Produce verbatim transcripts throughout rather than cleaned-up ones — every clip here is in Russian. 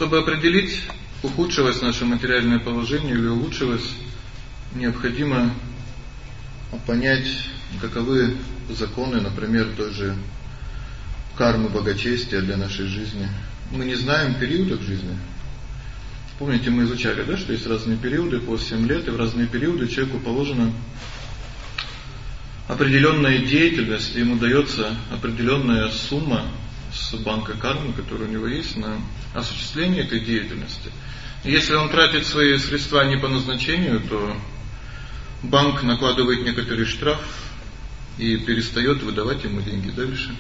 Чтобы определить, ухудшилось наше материальное положение или улучшилось, необходимо понять, каковы законы, например, той же кармы благочестия для нашей жизни. Мы не знаем периодов жизни. Помните, мы изучали, да, что есть разные периоды по семь лет, и в разные периоды человеку положена определенная деятельность, ему дается определенная сумма с банка кармы, которая у него есть, на осуществление этой деятельности. И если он тратит свои средства не по назначению, то банк накладывает некоторый штраф и перестает выдавать ему деньги дальше.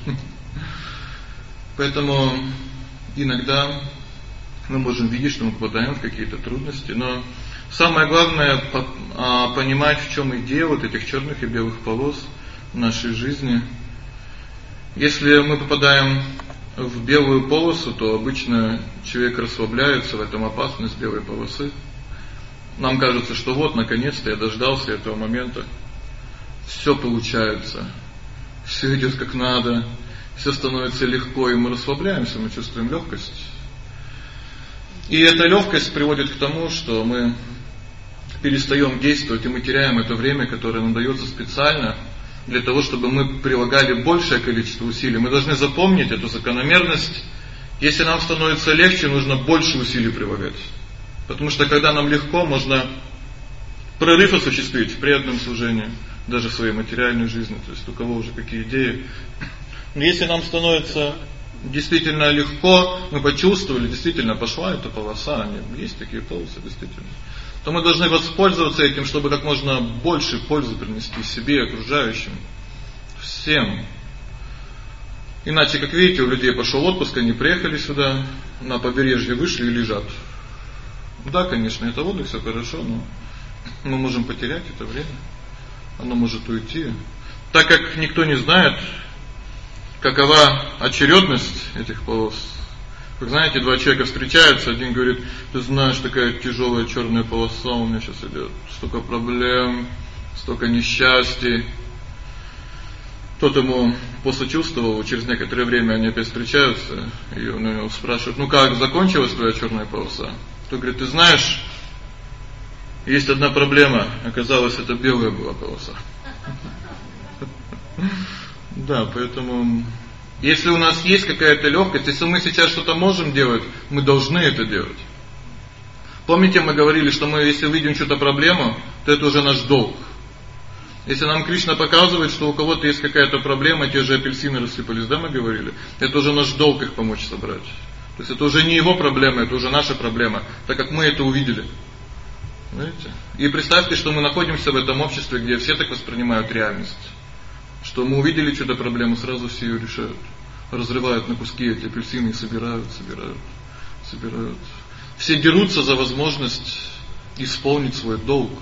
Поэтому иногда мы можем видеть, что мы попадаем в какие-то трудности, но самое главное понимать, в чем идея вот этих черных и белых полос в нашей жизни. Если мы попадаем в белую полосу, то обычно человек расслабляется, в этом опасность белой полосы. Нам кажется, что вот, наконец-то я дождался этого момента. Всё получается. Всё идёт как надо. Всё становится легко, и мы расслабляемся, мы чувствуем лёгкость. И эта лёгкость приводит к тому, что мы перестаём действовать, и мы теряем это время, которое нам даётся специально для того, чтобы мы прилагали большее количество усилий. Мы должны запомнить эту закономерность. Если нам становится легче, нужно больше усилий прилагать. Потому что когда нам легко, можно прорыв осуществить в преданном служении, даже в своей материальной жизни, то есть у кого уже какие идеи. Но если нам становится действительно легко, мы почувствовали, действительно пошла эта полоса, есть такие полосы действительно, то мы должны воспользоваться этим, чтобы как можно больше пользы принести себе, окружающим, всем. Иначе, как видите, у людей пошел отпуск, они приехали сюда, на побережье вышли и лежат. Да, конечно, это отдых, всё хорошо, но мы можем потерять это время. Оно может уйти. Так как никто не знает, какова очередность этих полос. Как знаете, два человека встречаются, один говорит: "Ты знаешь, такая тяжелая черная полоса у меня сейчас идет, столько проблем, столько несчастий". Тот ему посочувствовал, через некоторое время они опять встречаются, и он его спрашивает: "Ну как, закончилась твоя черная полоса?" Тот говорит: "Ты знаешь, есть одна проблема, оказалось, это белая была полоса". Да, поэтому если у нас есть какая-то лёгкость, если мы сейчас что-то можем делать, мы должны это делать. Помните, мы говорили, что мы, если видим что-то проблему, то это уже наш долг. Если нам Кришна показывает, что у кого-то есть какая-то проблема, те же апельсины рассыпались, да, мы говорили, это уже наш долг их помочь собрать. То есть это уже не его проблема, это уже наша проблема, так как мы это увидели. Знаете? И представьте, что мы находимся в этом обществе, где все так воспринимают реальность. Что мы увидели что-то проблему, сразу все её решают. Разрывают на куски эти апельсины и собирают, собирают, собирают. Все дерутся за возможность исполнить свой долг.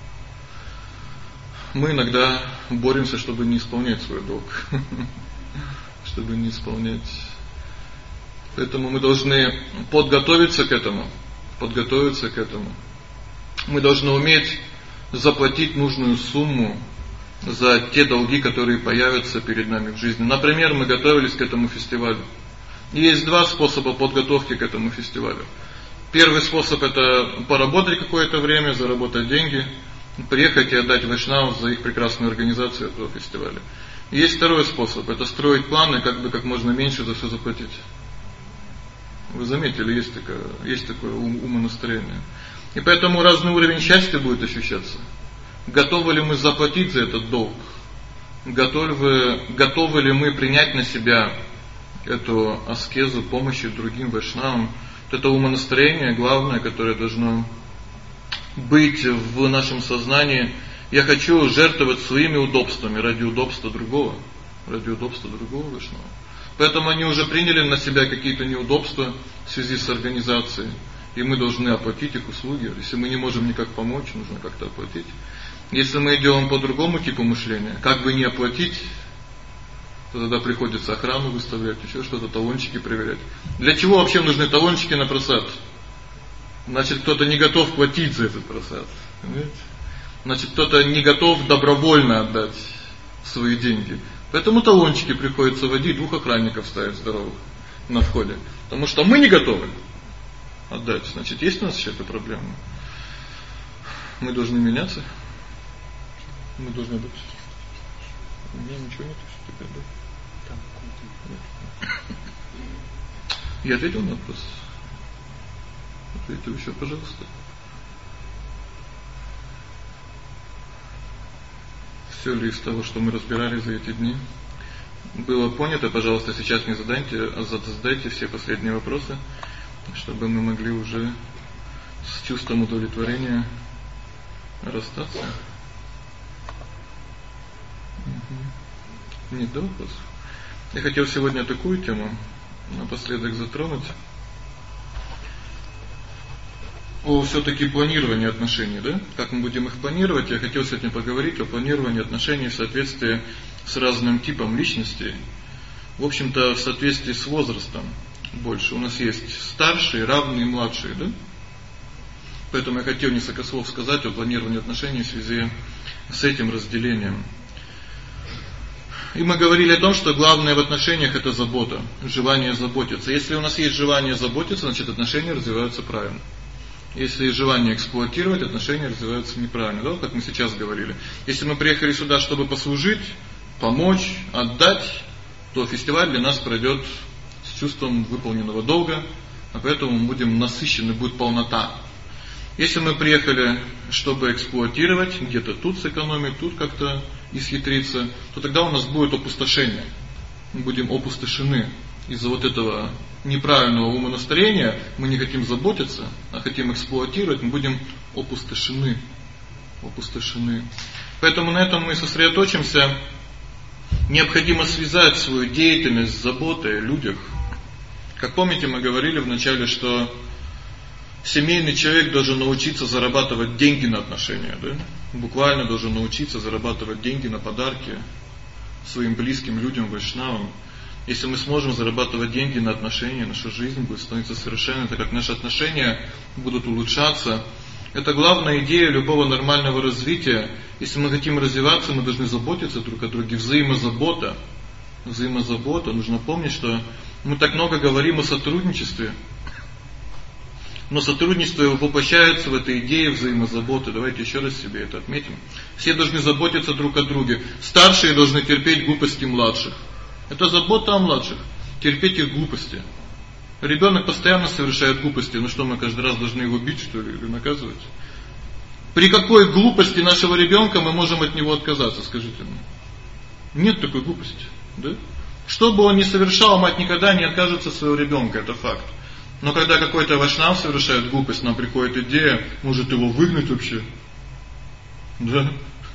Мы иногда боремся, чтобы не исполнять свой долг. Чтобы не исполнять. Поэтому мы должны подготовиться к этому, подготовиться к этому. Мы должны уметь заплатить нужную сумму за те долги, которые появятся перед нами в жизни. Например, мы готовились к этому фестивалю. Есть два способа подготовки к этому фестивалю. Первый способ — это поработать какое-то время, заработать деньги, приехать и отдать вайшнавам за их прекрасную организацию этого фестиваля. Есть второй способ — это строить планы, как бы как можно меньше за всё заплатить. Вы заметили, есть такое, есть такое умонастроение. И поэтому разный уровень счастья будет ощущаться. Готовы ли мы заплатить за этот долг? Готовы, готовы ли мы принять на себя эту аскезу помощи другим вайшнавам? Это умонастроение главное, которое должно быть в нашем сознании. Я хочу жертвовать своими удобствами ради удобства другого, ради удобства другого вайшнава. Поэтому они уже приняли на себя какие-то неудобства в связи с организацией, и мы должны оплатить их услуги. Если мы не можем никак помочь, нужно как-то оплатить. Если мы идем по другому типу мышления, как бы не оплатить, то тогда приходится охрану выставлять, еще что-то, талончики проверять. Для чего вообще нужны талончики на просад? Значит, кто-то не готов платить за этот просад. Понимаете? Значит, кто-то не готов добровольно отдать свои деньги. Поэтому талончики приходится вводить, двух охранников ставить здоровых на входе. Потому что мы не готовы. отдать. Значит, есть у нас еще эта проблема. Мы должны меняться. Мы должны быть. У меня ничего нет, что теперь, да? Там Я ответил на вопрос. Ответьте еще, пожалуйста. Все ли из того, что мы разбирали за эти дни, было понято? Пожалуйста, сейчас не задайте, а задайте все последние вопросы, чтобы мы могли уже с чувством удовлетворения расстаться. Угу. Нет, да, вопросов? Я хотел сегодня такую тему напоследок затронуть. О всё-таки планировании отношений, да? Как мы будем их планировать? Я хотел сегодня поговорить о планировании отношений в соответствии с разным типом личностей. В общем-то, в соответствии с возрастом больше. У нас есть старшие, равные и младшие, да? Поэтому я хотел несколько слов сказать о планировании отношений в связи с этим разделением. И мы говорили о том, что главное в отношениях это забота, желание заботиться. Если у нас есть желание заботиться, значит, отношения развиваются правильно. Если есть желание эксплуатировать, отношения развиваются неправильно, да, как мы сейчас говорили. Если мы приехали сюда, чтобы послужить, помочь, отдать, то фестиваль для нас пройдет с чувством выполненного долга, а поэтому мы будем насыщены, будет полнота. Если мы приехали, чтобы эксплуатировать, где-то тут сэкономить, тут как-то исхитриться, то тогда у нас будет опустошение. Мы будем опустошены. Из-за вот этого неправильного умонастроения мы не хотим заботиться, а хотим эксплуатировать, мы будем опустошены. Опустошены. Поэтому на этом мы сосредоточимся. Необходимо связать свою деятельность с заботой о людях. Как помните, мы говорили вначале, что семейный человек должен научиться зарабатывать деньги на отношения, да? Буквально должен научиться зарабатывать деньги на подарки своим близким людям, вайшнавам. Если мы сможем зарабатывать деньги на отношения, наша жизнь будет становиться совершенной, так как наши отношения будут улучшаться. Это главная идея любого нормального развития. Если мы хотим развиваться, мы должны заботиться друг о друге. Взаимозабота. Взаимозабота. Нужно помнить, что мы так много говорим о сотрудничестве. Но сотрудничество воплощается в этой идее взаимозаботы. Давайте еще раз себе это отметим. Все должны заботиться друг о друге. Старшие должны терпеть глупости младших. Это забота о младших. Терпеть их глупости. Ребенок постоянно совершает глупости. Ну что, мы каждый раз должны его бить, что ли, или наказывать? При какой глупости нашего ребенка мы можем от него отказаться, скажите мне? Нет такой глупости, да? Что бы он ни совершал, мать никогда не откажется от своего ребенка, это факт. Но когда какой-то вайшнав совершает глупость, нам приходит идея, может его выгнать вообще. Да?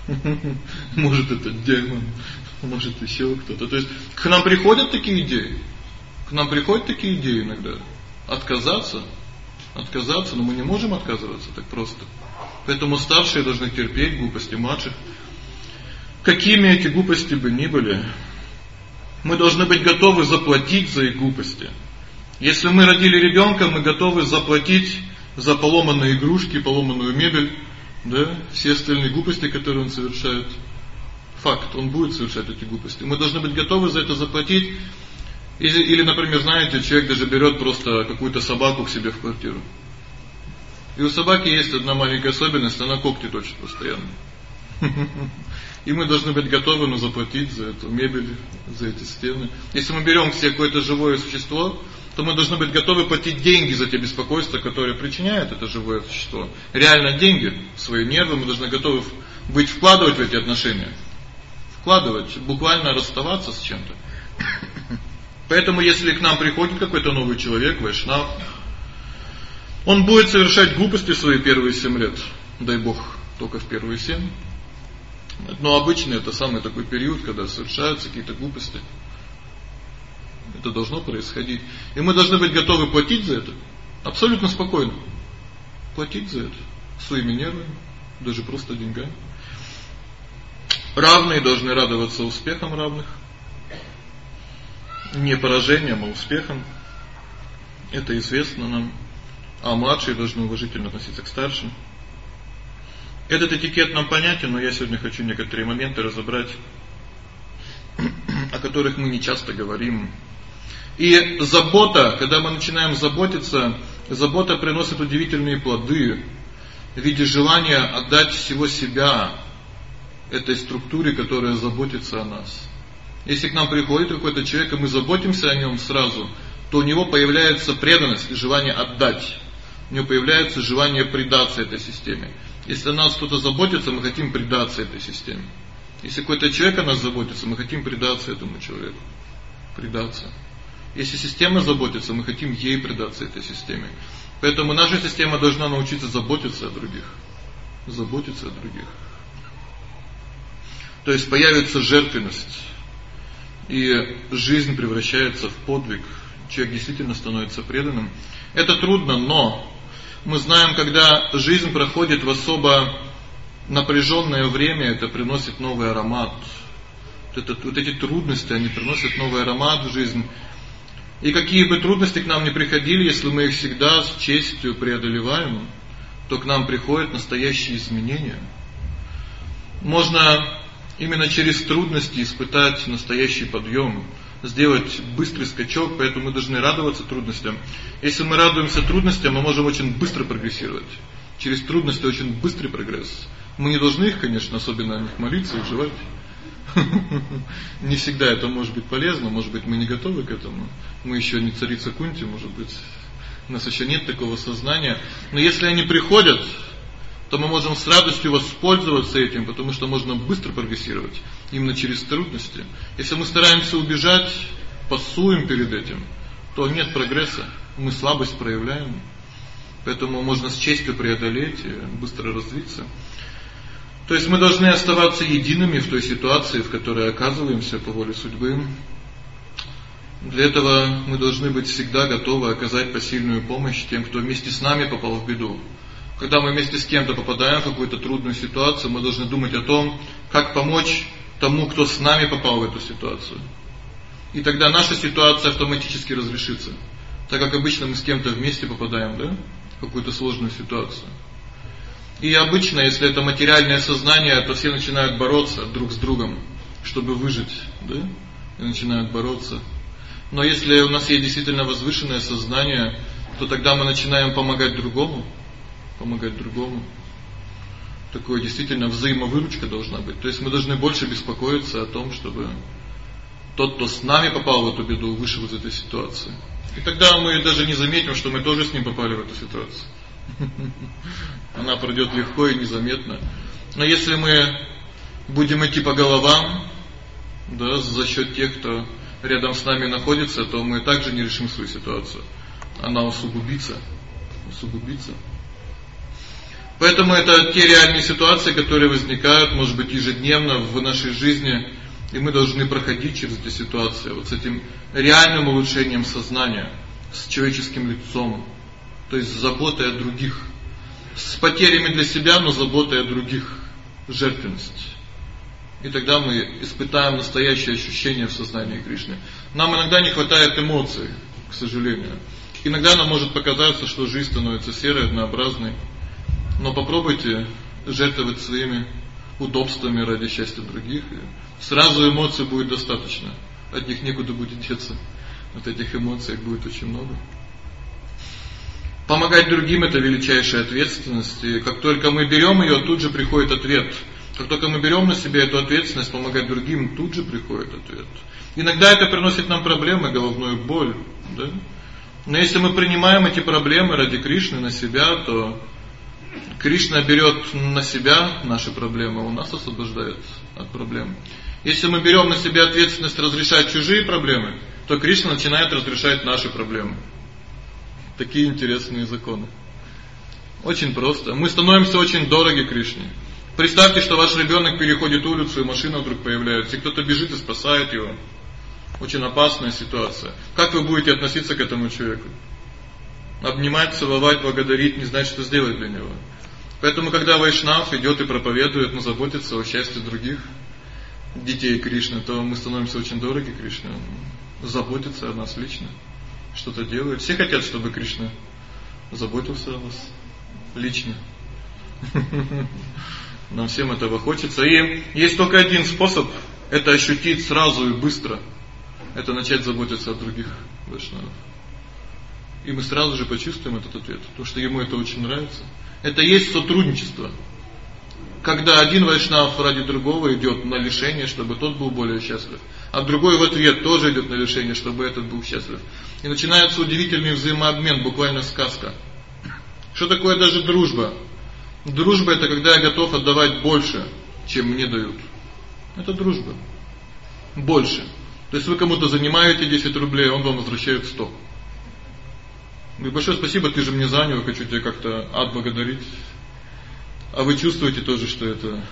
Может это демон, может еще кто-то. То есть к нам приходят такие идеи. К нам приходят такие идеи иногда. Отказаться, отказаться, но мы не можем отказываться так просто. Поэтому старшие должны терпеть глупости младших. Какими эти глупости бы ни были, мы должны быть готовы заплатить за их глупости. Если мы родили ребенка, мы готовы заплатить за поломанные игрушки, поломанную мебель, да, все остальные глупости, которые он совершает. Факт, он будет совершать эти глупости. Мы должны быть готовы за это заплатить. Или, или, например, знаете, человек даже берет просто какую-то собаку к себе в квартиру. И у собаки есть одна маленькая особенность, она когти точит постоянно. И мы должны быть готовы, ну, заплатить за эту мебель, за эти стены. Если мы берем к себе какое-то живое существо, то мы должны быть готовы платить деньги за те беспокойства, которые причиняет это живое существо. Реально деньги, свои нервы мы должны готовы быть вкладывать в эти отношения. Вкладывать, буквально расставаться с чем-то. Поэтому если к нам приходит какой-то новый человек, вайшнав, он будет совершать глупости в свои первые семь лет. Дай Бог, только в первые семь. Но обычно это самый такой период, когда совершаются какие-то глупости. Это должно происходить. И мы должны быть готовы платить за это. Абсолютно спокойно. Платить за это. Своими нервами. Даже просто деньгами. Равные должны радоваться успехам равных. Не поражением, а успехом. Это известно нам. А младшие должны уважительно относиться к старшим. Этот этикет нам понятен, но я сегодня хочу некоторые моменты разобрать, о которых мы не часто говорим. И забота, когда мы начинаем заботиться, Забота приносит удивительные плоды в виде желания отдать всего себя этой структуре, которая заботится о нас. Если к нам приходит какой-то человек, и мы заботимся о нем сразу, то у него появляется преданность и желание отдать. У него появляется желание предаться этой системе. Если о нас кто-то заботится, мы хотим предаться этой системе. Если какой-то человек о нас заботится, мы хотим предаться этому человеку. Предаться. Если система заботится, мы хотим ей предаться, этой системе. Поэтому наша система должна научиться заботиться о других. Заботиться о других. То есть появится жертвенность. И жизнь превращается в подвиг. Человек действительно становится преданным. Это трудно, но мы знаем, когда жизнь проходит в особо напряженное время, это приносит новый аромат. Вот, это, вот эти трудности, они приносят новый аромат в жизнь. И какие бы трудности к нам ни приходили, если мы их всегда с честью преодолеваем, то к нам приходят настоящие изменения. Можно именно через трудности испытать настоящий подъем, сделать быстрый скачок, поэтому мы должны радоваться трудностям. Если мы радуемся трудностям, мы можем очень быстро прогрессировать. Через трудности очень быстрый прогресс. Мы не должны их, конечно, особенно о них молиться и жевать. Не всегда это может быть полезно, может быть, мы не готовы к этому. Мы еще не царица Кунти, может быть, у нас еще нет такого сознания. Но если они приходят, то мы можем с радостью воспользоваться этим, потому что можно быстро прогрессировать именно через трудности. Если мы стараемся убежать, пасуем перед этим, то нет прогресса, мы слабость проявляем. Поэтому можно с честью преодолеть и быстро развиться. То есть мы должны оставаться едиными в той ситуации, в которой оказываемся по воле судьбы. Для этого мы должны быть всегда готовы оказать посильную помощь тем, кто вместе с нами попал в беду. Когда мы вместе с кем-то попадаем в какую-то трудную ситуацию, мы должны думать о том, как помочь тому, кто с нами попал в эту ситуацию. И тогда наша ситуация автоматически разрешится. Так как обычно мы с кем-то вместе попадаем, да, в какую-то сложную ситуацию. И обычно, если это материальное сознание, то все начинают бороться друг с другом, чтобы выжить, да? И начинают бороться. Но если у нас есть действительно возвышенное сознание, то тогда мы начинаем помогать другому, помогать другому. Такое действительно взаимовыручка должна быть. То есть мы должны больше беспокоиться о том, чтобы тот, кто с нами попал в эту беду, вышел из этой ситуации. И тогда мы даже не заметим, что мы тоже с ним попали в эту ситуацию. Она пройдет легко и незаметно. Но если мы будем идти по головам, да, за счет тех, кто рядом с нами находится, то мы также не решим свою ситуацию. Она усугубится, усугубится. Поэтому это те реальные ситуации, которые возникают, может быть, ежедневно в нашей жизни, и мы должны проходить через эти ситуации вот с этим реальным улучшением сознания, с человеческим лицом. То есть с заботой о других. С потерями для себя, но заботой о других. Жертвенность. И тогда мы испытаем настоящее ощущение в сознании Кришны. Нам иногда не хватает эмоций, к сожалению. Иногда нам может показаться, что жизнь становится серой, однообразной. Но попробуйте жертвовать своими удобствами ради счастья других. И сразу эмоций будет достаточно. От них некуда будет деться. От этих эмоций будет очень много. Помогать другим – это величайшая ответственность. И как только мы берем ее, тут же приходит ответ. Как только мы берем на себя эту ответственность, помогать другим, тут же приходит ответ. Иногда это приносит нам проблемы, головную боль. Да? Но если мы принимаем эти проблемы ради Кришны на себя, то Кришна берет на себя наши проблемы, Он нас освобождает от проблем. Если мы берем на себя ответственность разрешать чужие проблемы, то Кришна начинает разрешать наши проблемы. Такие интересные законы. Очень просто. Мы становимся очень дороги Кришне. Представьте, что ваш ребенок переходит улицу, и машина вдруг появляется, и кто-то бежит и спасает его. Очень опасная ситуация. Как вы будете относиться к этому человеку? Обнимать, целовать, благодарить, не знать, что сделать для него. Поэтому, когда вайшнав идет и проповедует, но заботится о счастье других детей Кришны, то мы становимся очень дороги Кришне. Он заботится о нас лично. Что-то делает. Все хотят, чтобы Кришна заботился о нас лично. Нам всем этого хочется. И есть только один способ это ощутить сразу и быстро. Это начать заботиться о других вайшнавах. И мы сразу же почувствуем этот ответ, потому что ему это очень нравится. Это есть сотрудничество. Когда один вайшнав ради другого идет на лишение, чтобы тот был более счастлив, а другой в ответ тоже идет на лишение, чтобы этот был счастлив. И начинается удивительный взаимообмен, буквально сказка. Что такое даже дружба? Дружба — это когда я готов отдавать больше, чем мне дают. Это дружба. Больше. То есть вы кому-то занимаете десять рублей, он вам возвращает сто. Говорит: большое спасибо, ты же мне занял, хочу тебя как-то отблагодарить. А вы чувствуете тоже, что это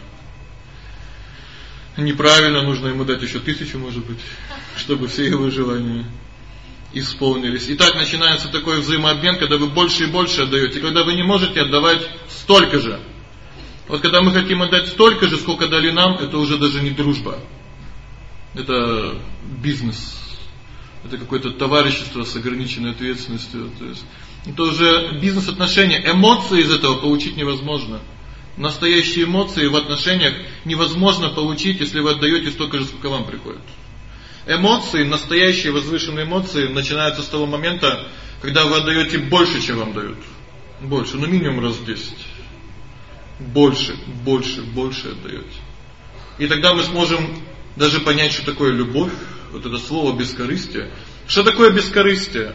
неправильно, нужно ему дать еще тысячу, может быть, чтобы все его желания исполнились. И так начинается такой взаимообмен, когда вы больше и больше отдаете, когда вы не можете отдавать столько же. Вот когда мы хотим отдать столько же, сколько дали нам, это уже даже не дружба. Это бизнес. Это какое-то товарищество с ограниченной ответственностью. То есть это уже бизнес-отношения. Эмоции из этого получить невозможно. Настоящие эмоции в отношениях невозможно получить, если вы отдаете столько же, сколько вам приходит. Эмоции, настоящие возвышенные эмоции начинаются с того момента, когда вы отдаете больше, чем вам дают. Больше, ну минимум раз в десять. Больше, больше, больше отдаете. И тогда мы сможем даже понять, что такое любовь. Вот это слово бескорыстие. Что такое бескорыстие?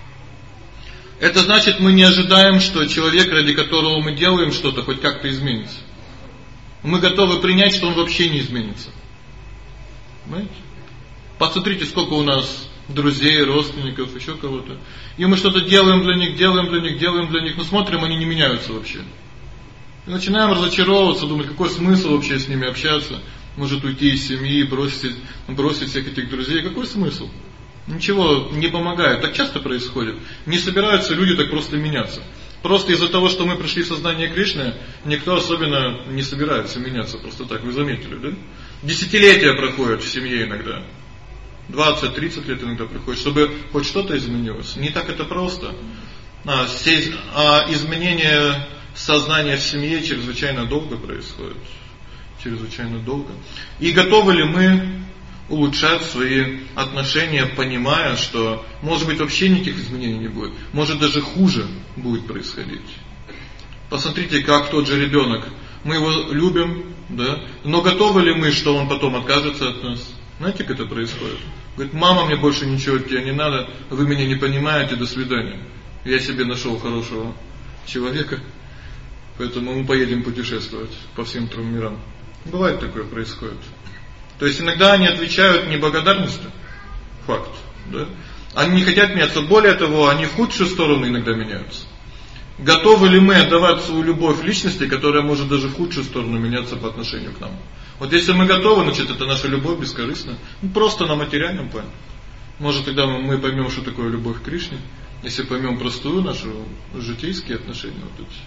Это значит, мы не ожидаем, что человек, ради которого мы делаем что-то, хоть как-то изменится. Мы готовы принять, что он вообще не изменится. Понимаете? Посмотрите, сколько у нас друзей, родственников, еще кого-то. И мы что-то делаем для них, делаем для них, делаем для них, но смотрим, они не меняются вообще. И начинаем разочаровываться, думать, какой смысл вообще с ними общаться. Может уйти из семьи, бросить, бросить всех этих друзей. Какой смысл? Ничего не помогает. Так часто происходит. Не собираются люди так просто меняться. Просто из-за того, что мы пришли в сознание Кришны, никто особенно не собирается меняться. Просто так, вы заметили, да? Десятилетия проходят в семье иногда. двадцать-тридцать лет иногда проходит, чтобы хоть что-то изменилось. Не так это просто. А, сей, а изменение сознания в семье чрезвычайно долго происходит. Чрезвычайно долго. И готовы ли мы улучшать свои отношения, понимая, что, может быть, вообще никаких изменений не будет. Может, даже хуже будет происходить. Посмотрите, как тот же ребенок. Мы его любим, да? Но готовы ли мы, что он потом откажется от нас? Знаете, как это происходит? Говорит: мама, мне больше ничего от тебя не надо, вы меня не понимаете, до свидания. Я себе нашел хорошего человека, поэтому мы поедем путешествовать по всем трем мирам. Бывает такое, происходит. То есть иногда они отвечают неблагодарностью. Факт, да? Они не хотят меняться. Более того, они в худшую сторону иногда меняются. Готовы ли мы отдавать свою любовь личности, которая может даже в худшую сторону меняться по отношению к нам? Вот если мы готовы, значит, это наша любовь бескорыстна. Ну, просто на материальном плане. Может, тогда мы поймем, что такое любовь к Кришне. Если поймем простую нашу житейские отношения, вот эти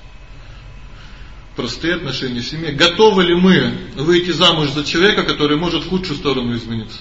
простые отношения в семье. Готовы ли мы выйти замуж за человека, который может в худшую сторону измениться?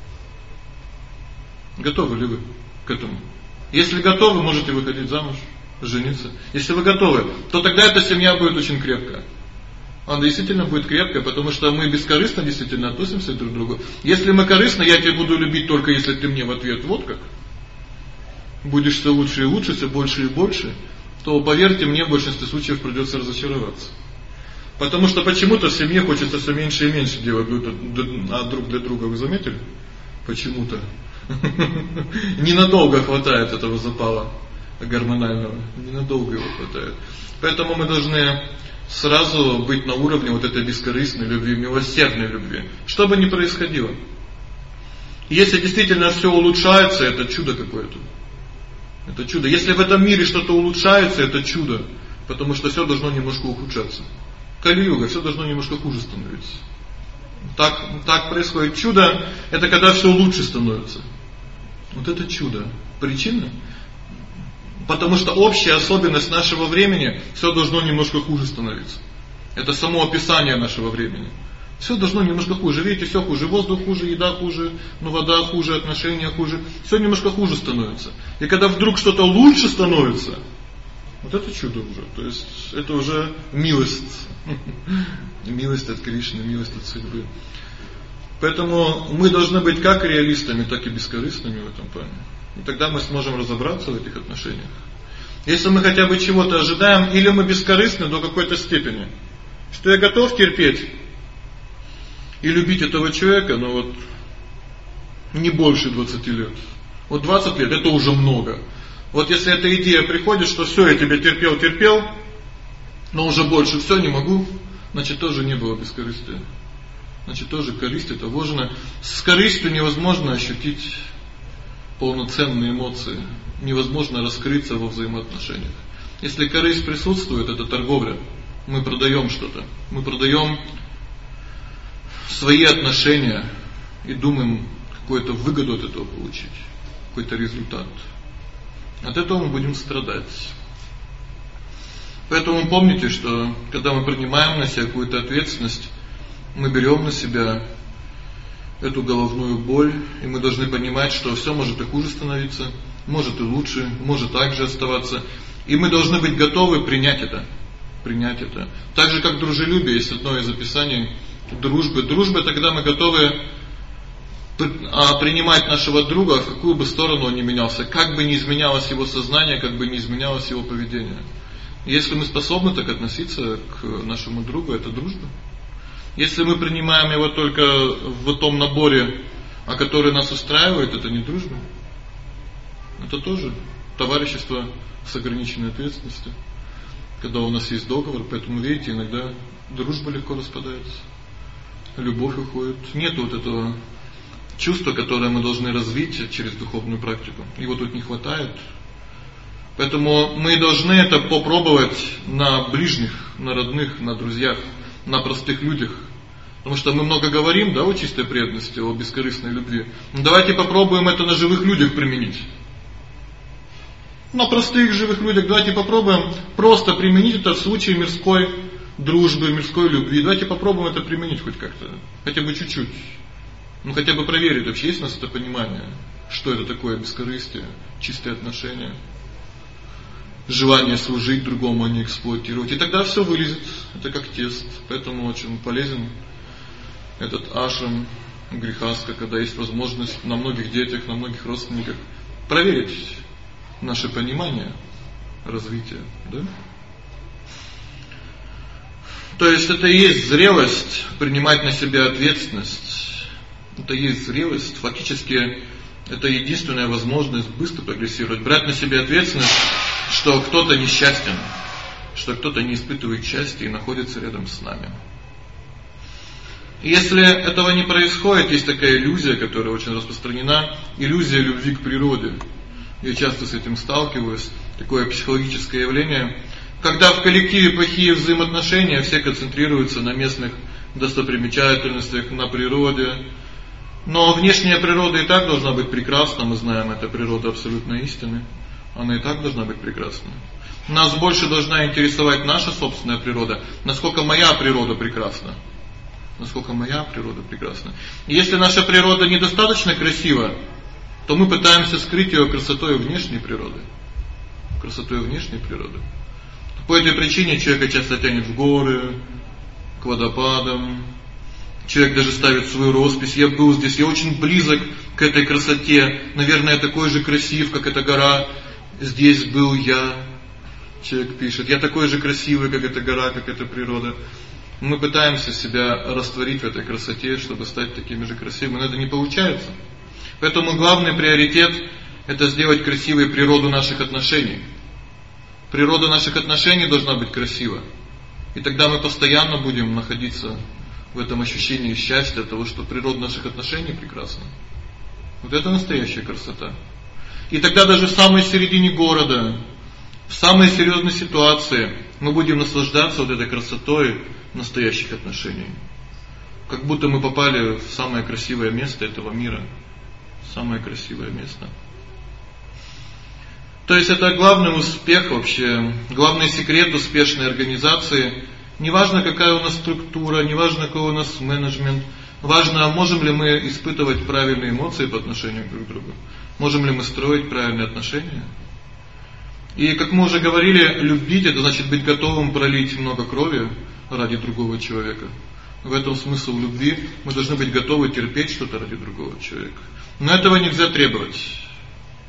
Готовы ли вы к этому? Если готовы, можете выходить замуж, жениться. Если вы готовы, то тогда эта семья будет очень крепкая. Она действительно будет крепкая, потому что мы бескорыстно действительно относимся друг к другу. Если мы корыстно, я тебя буду любить только если ты мне в ответ вот как. Будешь все лучше и лучше, все больше и больше, то, поверьте мне, в большинстве случаев придется разочароваться. Потому что почему-то в семье хочется все меньше и меньше делать друг для друга. Вы заметили? Почему-то. Ненадолго хватает этого запала гормонального. Ненадолго его хватает. Поэтому мы должны сразу быть на уровне вот этой бескорыстной любви, милосердной любви. Что бы ни происходило. Если действительно все улучшается, это чудо какое-то. Это чудо. Если в этом мире что-то улучшается, это чудо. Потому что все должно немножко ухудшаться. Кали-юга, все должно немножко хуже становиться. Так, так происходит. Чудо — это когда все лучше становится. Вот это чудо. Причина? Потому что общая особенность нашего времени — все должно немножко хуже становиться. Это само описание нашего времени. Все должно немножко хуже. Видите, все хуже. Воздух хуже, еда хуже, ну вода хуже, отношения хуже. Все немножко хуже становится. И когда вдруг что-то лучше становится, вот это чудо уже. То есть это уже милость. Милость от Кришны, милость от судьбы. Поэтому мы должны быть как реалистами, так и бескорыстными в этом плане. И тогда мы сможем разобраться в этих отношениях. Если мы хотя бы чего-то ожидаем, или мы бескорыстны до какой-то степени, что я готов терпеть и любить этого человека, но вот не больше двадцати лет. Вот двадцать лет это уже много. Вот если эта идея приходит, что всё, я тебя терпел, терпел, но уже больше всё не могу, значит, тоже не было бескорыстия. Значит, тоже корысть это вложено. С корыстью невозможно ощутить полноценные эмоции, невозможно раскрыться во взаимоотношениях. Если корысть присутствует, это торговля. Мы продаём что-то. Мы продаём свои отношения и думаем какую-то выгоду от этого получить, какой-то результат. От этого мы будем страдать. Поэтому помните, что когда мы принимаем на себя какую-то ответственность, мы берём на себя эту головную боль, и мы должны понимать, что всё может и хуже становиться, может и лучше, может также оставаться, и мы должны быть готовы принять это, принять это. Так же как дружелюбие, есть одно из описаний дружбы. Дружба тогда мы готовы принимать нашего друга, в какую бы сторону он ни менялся, как бы ни изменялось его сознание, как бы ни изменялось его поведение. Если мы способны так относиться к нашему другу, это дружба. Если мы принимаем его только в том наборе, о который нас устраивает, это не дружба. Это тоже товарищество с ограниченной ответственностью. Когда у нас есть договор, поэтому видите, иногда дружба легко распадается. Любовь уходит. Нет вот этого чувства, которое мы должны развить через духовную практику. Его тут не хватает. Поэтому мы должны это попробовать на ближних, на родных, на друзьях, на простых людях. Потому что мы много говорим, да, о чистой преданности, о бескорыстной любви. Но давайте попробуем это на живых людях применить. На простых живых людях давайте попробуем просто применить это в случае мирской дружбы, мирской любви. Давайте попробуем это применить хоть как-то, хотя бы чуть-чуть. Ну хотя бы проверить, вообще есть у нас это понимание, что это такое бескорыстие, чистые отношения, желание служить другому, а не эксплуатировать. И тогда всё вылезет. Это как тест. Поэтому очень полезен этот ашрам грехаска, когда есть возможность на многих детях, на многих родственниках проверить наше понимание развития, да? То есть это и есть зрелость принимать на себя ответственность. Это и есть зрелость, фактически это единственная возможность быстро прогрессировать, брать на себя ответственность, что кто-то несчастен, что кто-то не испытывает счастья и находится рядом с нами. И если этого не происходит, есть такая иллюзия, которая очень распространена, иллюзия любви к природе. Я часто с этим сталкиваюсь, такое психологическое явление, когда в коллективе плохие взаимоотношения, все концентрируются на местных достопримечательностях, на природе. Но внешняя природа и так должна быть прекрасна, мы знаем, это природа абсолютной истины. Она и так должна быть прекрасна. Нас больше должна интересовать наша собственная природа, насколько моя природа прекрасна. Насколько моя природа прекрасна. И если наша природа недостаточно красива, то мы пытаемся скрыть её красотой внешней природы. Красотой внешней природы. По этой причине человека часто тянет в горы, к водопадам. Человек даже ставит свою роспись: я был здесь, я очень близок к этой красоте. Наверное, я такой же красив, как эта гора. Здесь был я. Человек пишет: я такой же красивый, как эта гора, как эта природа. Мы пытаемся себя растворить в этой красоте, чтобы стать такими же красивыми, но это не получается. Поэтому главный приоритет это сделать красивой природу наших отношений. Природа наших отношений должна быть красива. И тогда мы постоянно будем находиться в этом ощущении счастья от того, что природа наших отношений прекрасна. Вот это настоящая красота. И тогда даже в самой середине города, в самой серьёзной ситуации мы будем наслаждаться вот этой красотой настоящих отношений. Как будто мы попали в самое красивое место этого мира. Самое красивое место. То есть это главный успех вообще, главный секрет успешной организации. Неважно, какая у нас структура, неважно, какой у нас менеджмент, важно, можем ли мы испытывать правильные эмоции по отношению друг к другу. Можем ли мы строить правильные отношения? И как мы уже говорили, любить это значит быть готовым пролить много крови ради другого человека. В этом смысл любви. Мы должны быть готовы терпеть что-то ради другого человека. Но этого нельзя требовать.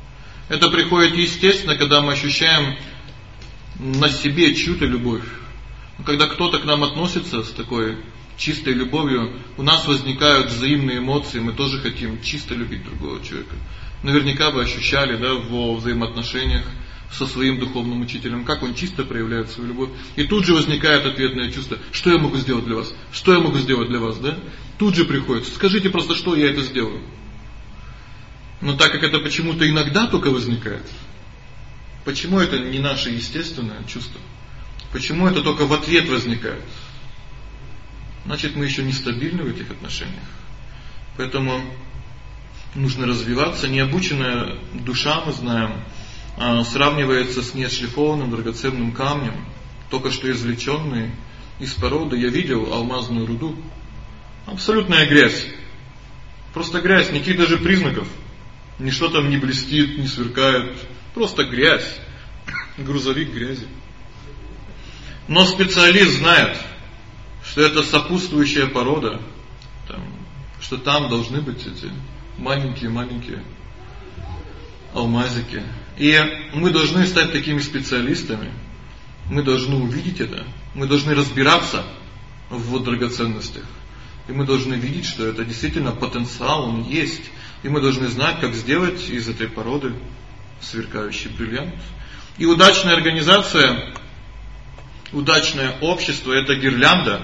Это приходит естественно, когда мы ощущаем на себе чью-то любовь. Когда кто-то к нам относится с такой чистой любовью, у нас возникают взаимные эмоции, мы тоже хотим чисто любить другого человека. Наверняка вы ощущали, да, во взаимоотношениях со своим духовным учителем, как он чисто проявляет свою любовь. И тут же возникает ответное чувство: что я могу сделать для вас? Что я могу сделать для вас, да? Тут же приходит: скажите просто, что я это сделаю. Но так как это почему-то иногда только возникает, почему это не наше естественное чувство? Почему это только в ответ возникает? Значит, мы еще не стабильны в этих отношениях. Поэтому нужно развиваться. Необученная душа, мы знаем, сравнивается с неотшлифованным драгоценным камнем, только что извлечённый из породы. Я видел алмазную руду. Абсолютная грязь. Просто грязь, никаких даже признаков. Ничто там не блестит, не сверкает. Просто грязь. Грузовик грязи. Но специалист знает, что это сопутствующая порода, там, что там должны быть эти маленькие-маленькие алмазики. И мы должны стать такими специалистами. Мы должны увидеть это. Мы должны разбираться в драгоценностях. И мы должны видеть, что это действительно потенциал, он есть. И мы должны знать, как сделать из этой породы сверкающий бриллиант. И удачная организация, удачное общество — это гирлянда.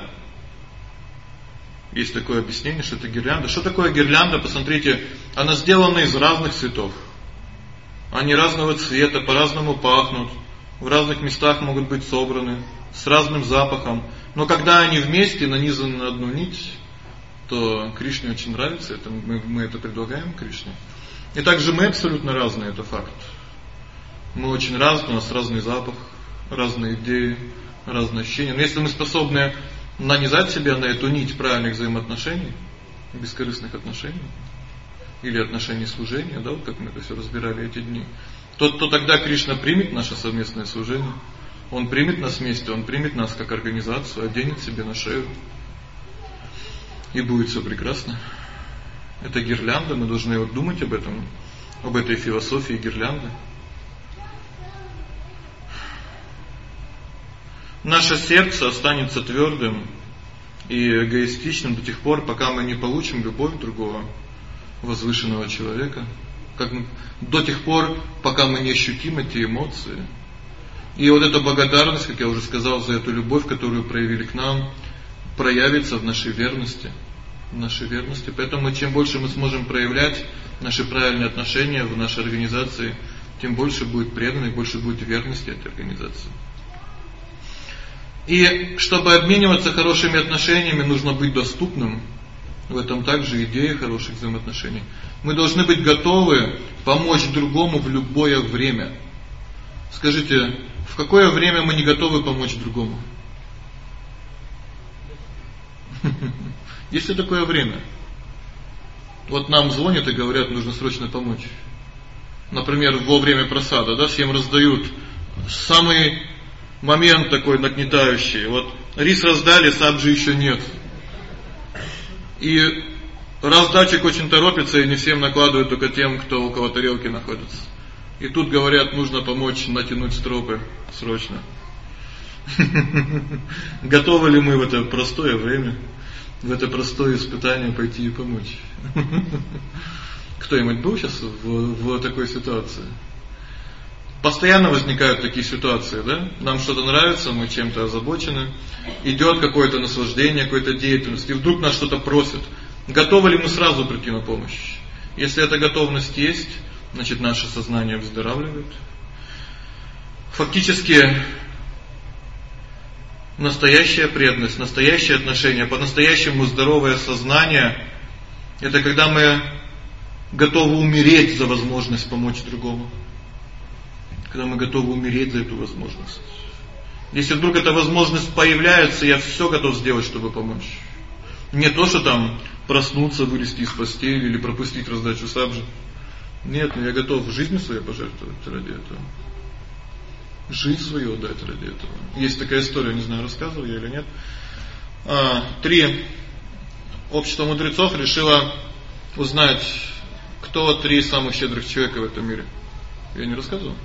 Есть такое объяснение, что это гирлянда. Что такое гирлянда? Посмотрите, она сделана из разных цветов. Они разного цвета, по-разному пахнут, в разных местах могут быть собраны, с разным запахом. Но когда они вместе нанизаны на одну нить, то Кришне очень нравится, это мы, мы это предлагаем Кришне. И также мы абсолютно разные, это факт. Мы очень разные, у нас разный запах, разные идеи, разные ощущения. Но если мы способны нанизать себя на эту нить правильных взаимоотношений, бескорыстных отношений, или отношений служения, да, вот как мы это все разбирали эти дни, то, то тогда Кришна примет наше совместное служение. Он примет нас вместе, Он примет нас как организацию, оденет себе на шею. И будет все прекрасно. Это гирлянда, мы должны вот думать об этом, об этой философии гирлянды. Наше сердце останется твердым и эгоистичным до тех пор, пока мы не получим любовь другого возвышенного человека, как мы, до тех пор, пока мы не ощутим эти эмоции. И вот эта благодарность, как я уже сказал, за эту любовь, которую проявили к нам, проявится в нашей верности, в нашей верности. Поэтому чем больше мы сможем проявлять наши правильные отношения в нашей организации, тем больше будет преданных, больше будет верности этой организации. И чтобы обмениваться хорошими отношениями, нужно быть доступным. В этом также идея хороших взаимоотношений. Мы должны быть готовы помочь другому в любое время. Скажите, в какое время мы не готовы помочь другому? Есть ли такое время? Вот нам звонят и говорят, нужно срочно помочь. Например, во время просада, да, всем раздают самый момент такой нагнетающий. Вот рис раздали, сабджи еще нет. И раздатчик очень торопится и не всем накладывает, только тем, кто около тарелки находится. И тут говорят, нужно помочь натянуть стропы срочно. Готовы ли мы в это простое время, в это простое испытание пойти и помочь? Кто-нибудь был сейчас в, в такой ситуации? Постоянно возникают такие ситуации, да? Нам что-то нравится, мы чем-то озабочены, идет какое-то наслаждение, какая-то деятельность, и вдруг нас что-то просят. Готовы ли мы сразу прийти на помощь? Если эта готовность есть, значит, наше сознание выздоравливает. Фактически настоящая преданность, настоящее отношение, по-настоящему здоровое сознание — это когда мы готовы умереть за возможность помочь другому. Когда мы готовы умереть за эту возможность. Если вдруг эта возможность появляется, я все готов сделать, чтобы помочь. Не то, что там проснуться, вылезти из постели или пропустить раздачу сабджи. Нет, но я готов жизнь свою пожертвовать ради этого. Жизнь свою отдать ради этого. Есть такая история, не знаю, рассказывал я или нет. А, три общество мудрецов решило узнать, кто три самых щедрых человека в этом мире. Я не рассказывал,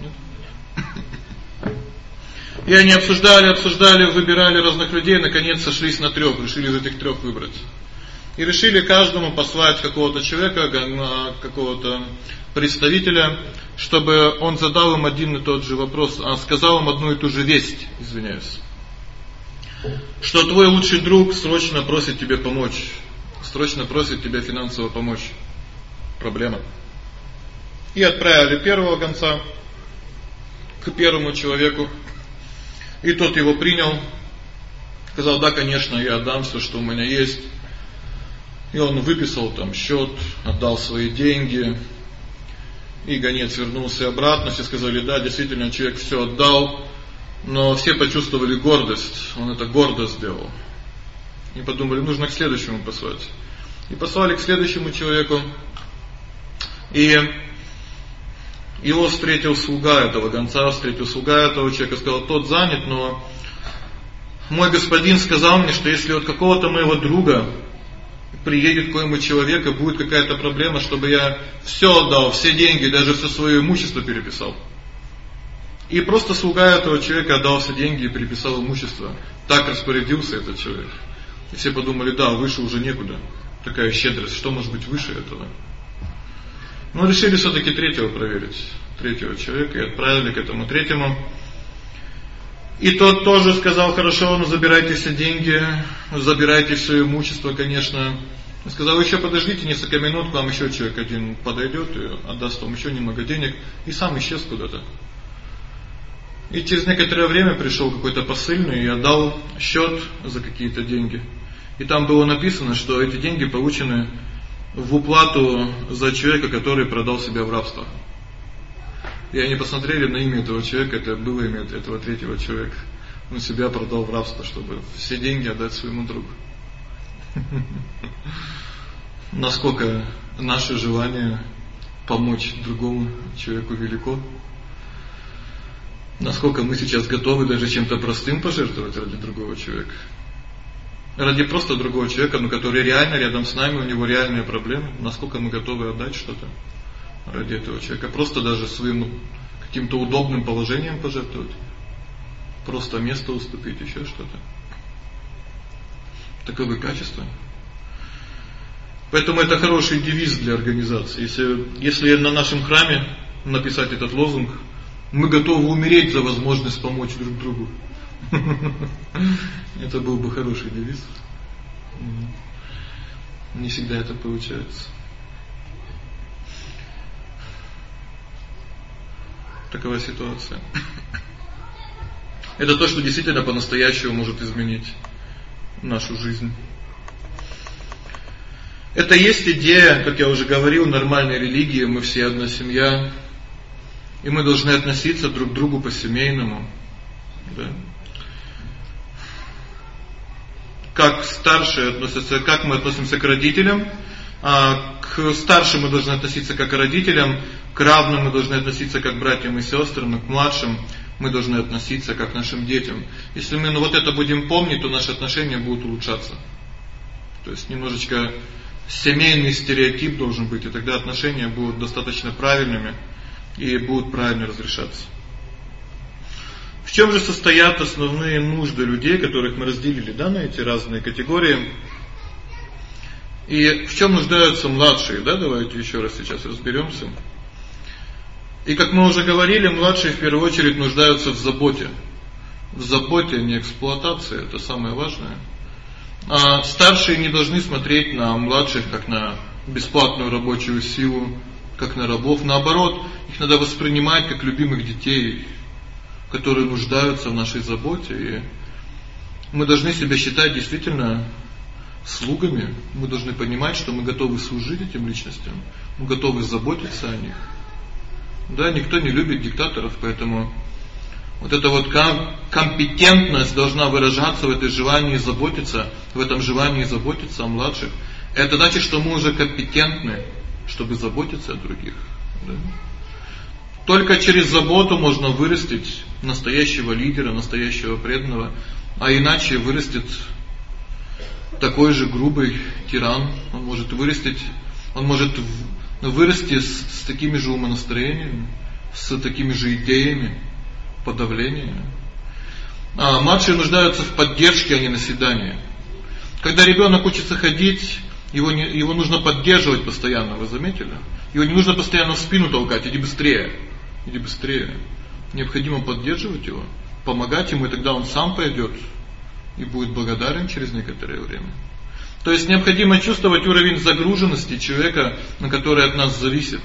нет? И они обсуждали, обсуждали, выбирали разных людей, наконец сошлись на трёх, решили из этих трёх выбрать. И решили каждому послать какого-то человека, какого-то представителя, чтобы он задал им один и тот же вопрос, а сказал им одну и ту же весть, извиняюсь. Что твой лучший друг срочно просит тебе помочь. Срочно просит тебя финансово помочь. Проблема. И отправили первого гонца к первому человеку. И тот его принял. Сказал: "Да, конечно, я отдам всё, что у меня есть". И он выписал там счёт, отдал свои деньги. И гонец вернулся обратно, все сказали: "Да, действительно, человек всё отдал". Но все почувствовали гордость. Он это гордо сделал. И подумали: нужно к следующему послать. И послали к следующему человеку. И его встретил слуга этого гонца, встретил слуга этого человека, сказал: "Тот занят, но мой господин сказал мне, что если от какого-то моего друга приедет какой-нибудь человек и будет какая-то проблема, чтобы я всё отдал, все деньги, даже всё своё имущество переписал". И просто слуга этого человека отдал все деньги и переписал имущество. Так распорядился этот человек. И все подумали: да, выше уже некуда. Такая щедрость, что может быть выше этого? Но решили всё-таки третьего проверить, третьего человека, и отправили к этому третьему. И тот тоже сказал: "Хорошо, ну забирайте все деньги, забирайте всё имущество, конечно". Он сказал: "Ещё подождите несколько минут, к вам ещё человек один подойдёт и отдаст вам ещё немного денег", и сам исчез куда-то. И через некоторое время пришёл какой-то посыльный и отдал счёт за какие-то деньги. И там было написано, что эти деньги получены в уплату за человека, который продал себя в рабство. И они посмотрели на имя этого человека, это было имя этого третьего человека. Он себя продал в рабство, чтобы все деньги отдать своему другу. Насколько наше желание помочь другому человеку велико. Насколько мы сейчас готовы даже чем-то простым пожертвовать ради другого человека. Ради просто другого человека, но который реально рядом с нами, у него реальные проблемы. Насколько мы готовы отдать что-то ради этого человека. Просто даже своим каким-то удобным положением пожертвовать. Просто место уступить, ещё что-то. Таковы качества. Поэтому это хороший девиз для организации. Если, если на нашем храме написать этот лозунг: "Мы готовы умереть за возможность помочь друг другу". Это был бы хороший девиз. Не всегда это получается. Такова ситуация. Это то, что действительно по-настоящему может изменить нашу жизнь. Это есть идея, как я уже говорил, нормальной религии. Мы все одна семья. И мы должны относиться друг к другу по-семейному. Да. Как старшие относятся, как мы относимся к родителям, а к старшим мы должны относиться как к родителям, к равным мы должны относиться как к братьям и сестрам, и к младшим мы должны относиться как к нашим детям. Если мы ну, вот это будем помнить, то наши отношения будут улучшаться. То есть немножечко семейный стереотип должен быть, и тогда отношения будут достаточно правильными и будут правильно разрешаться. В чём же состоят основные нужды людей, которых мы разделили, да, на эти разные категории? И в чём нуждаются младшие, да? Давайте ещё раз сейчас разберёмся. И как мы уже говорили, младшие в первую очередь нуждаются в заботе. В заботе, а не эксплуатации, это самое важное. А старшие не должны смотреть на младших как на бесплатную рабочую силу, как на рабов, наоборот, их надо воспринимать как любимых детей, которые нуждаются в нашей заботе, и мы должны себя считать действительно слугами. Мы должны понимать, что мы готовы служить этим личностям, мы готовы заботиться о них. Да, никто не любит диктаторов, поэтому вот эта вот компетентность должна выражаться в этой желании заботиться, в этом желании заботиться о младших. Это значит, что мы уже компетентны, чтобы заботиться о других, да? Только через заботу можно вырастить настоящего лидера, настоящего преданного, а иначе вырастет такой же грубый тиран. Он может вырастить, он может вырасти с, с такими же умонастроениями, с такими же идеями подавления. А младшие нуждаются в поддержке, а не наседании. Когда ребенок учится ходить, его не, его нужно поддерживать постоянно, вы заметили? Его не нужно постоянно в спину толкать: иди быстрее, иди быстрее. Необходимо поддерживать его, помогать ему, и тогда он сам пойдет и будет благодарен через некоторое время. То есть необходимо чувствовать уровень загруженности человека, на который от нас зависит.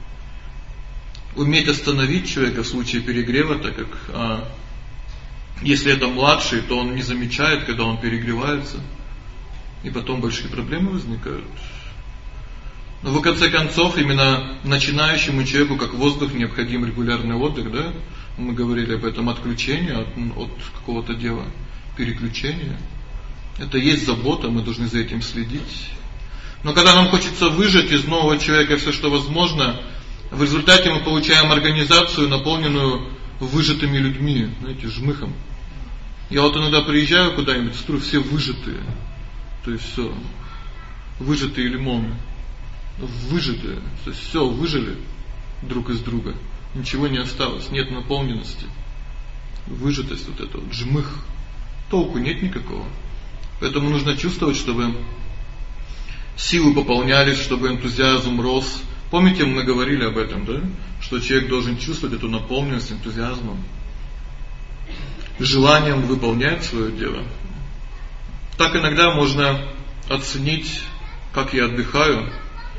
Уметь остановить человека в случае перегрева, так как а, если это младший, то он не замечает, когда он перегревается, и потом большие проблемы возникают. Но в конце концов, именно начинающему человеку, как воздух, необходим регулярный отдых, да? Мы говорили об этом, отключение от, от какого-то дела, переключение. Это есть забота, мы должны за этим следить. Но когда нам хочется выжать из нового человека все, что возможно, в результате мы получаем организацию, наполненную выжатыми людьми, знаете, жмыхом. Я вот иногда приезжаю куда-нибудь, смотрю, все выжатые. То есть всё выжатые лимоны. Выжатые, то есть всё выжили друг из друга. Ничего не осталось, нет наполненности. Выжатость вот эта вот, жмых. Толку нет никакого. Поэтому нужно чувствовать, чтобы силы пополнялись, чтобы энтузиазм рос. Помните, мы говорили об этом, да? Что человек должен чувствовать эту наполненность энтузиазмом, желанием выполнять свое дело. Так иногда можно оценить, как я отдыхаю.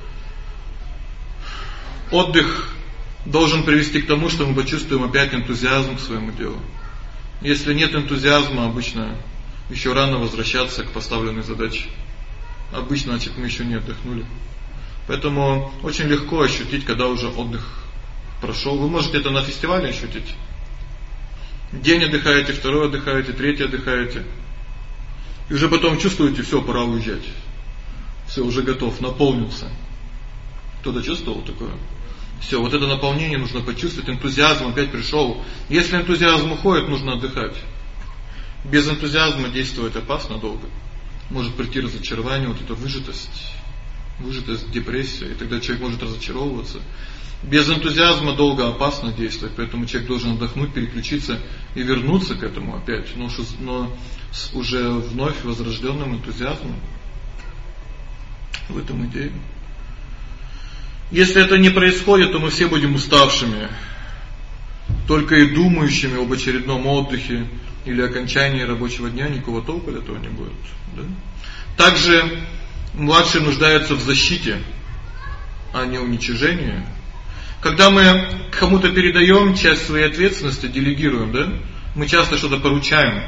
Отдых должен привести к тому, что мы почувствуем опять энтузиазм к своему делу. Если нет энтузиазма, обычно еще рано возвращаться к поставленной задаче. Обычно, значит, мы еще не отдохнули. Поэтому очень легко ощутить, когда уже отдых прошел. Вы можете это на фестивале ощутить. День отдыхаете, второй отдыхаете, третий отдыхаете. И уже потом чувствуете, всё, пора уезжать. Всё, уже готов, наполнился. Кто-то чувствовал такое? Всё, вот это наполнение нужно почувствовать, энтузиазм опять пришёл. Если энтузиазм уходит, нужно отдыхать. Без энтузиазма действовать опасно долго. Может прийти разочарование, вот эта выжатость, выжатость, депрессия, и тогда человек может разочаровываться. Без энтузиазма долго опасно действовать, поэтому человек должен отдохнуть, переключиться и вернуться к этому опять, но, но с уже вновь возрождённым энтузиазмом. В этом идея. Если это не происходит, то мы все будем уставшими, только и думающими об очередном отдыхе или окончании рабочего дня, никакого толку от этого не будет, да? Также младшие нуждаются в защите, а не уничижении. Когда мы кому-то передаём часть своей ответственности, делегируем, да? Мы часто что-то поручаем.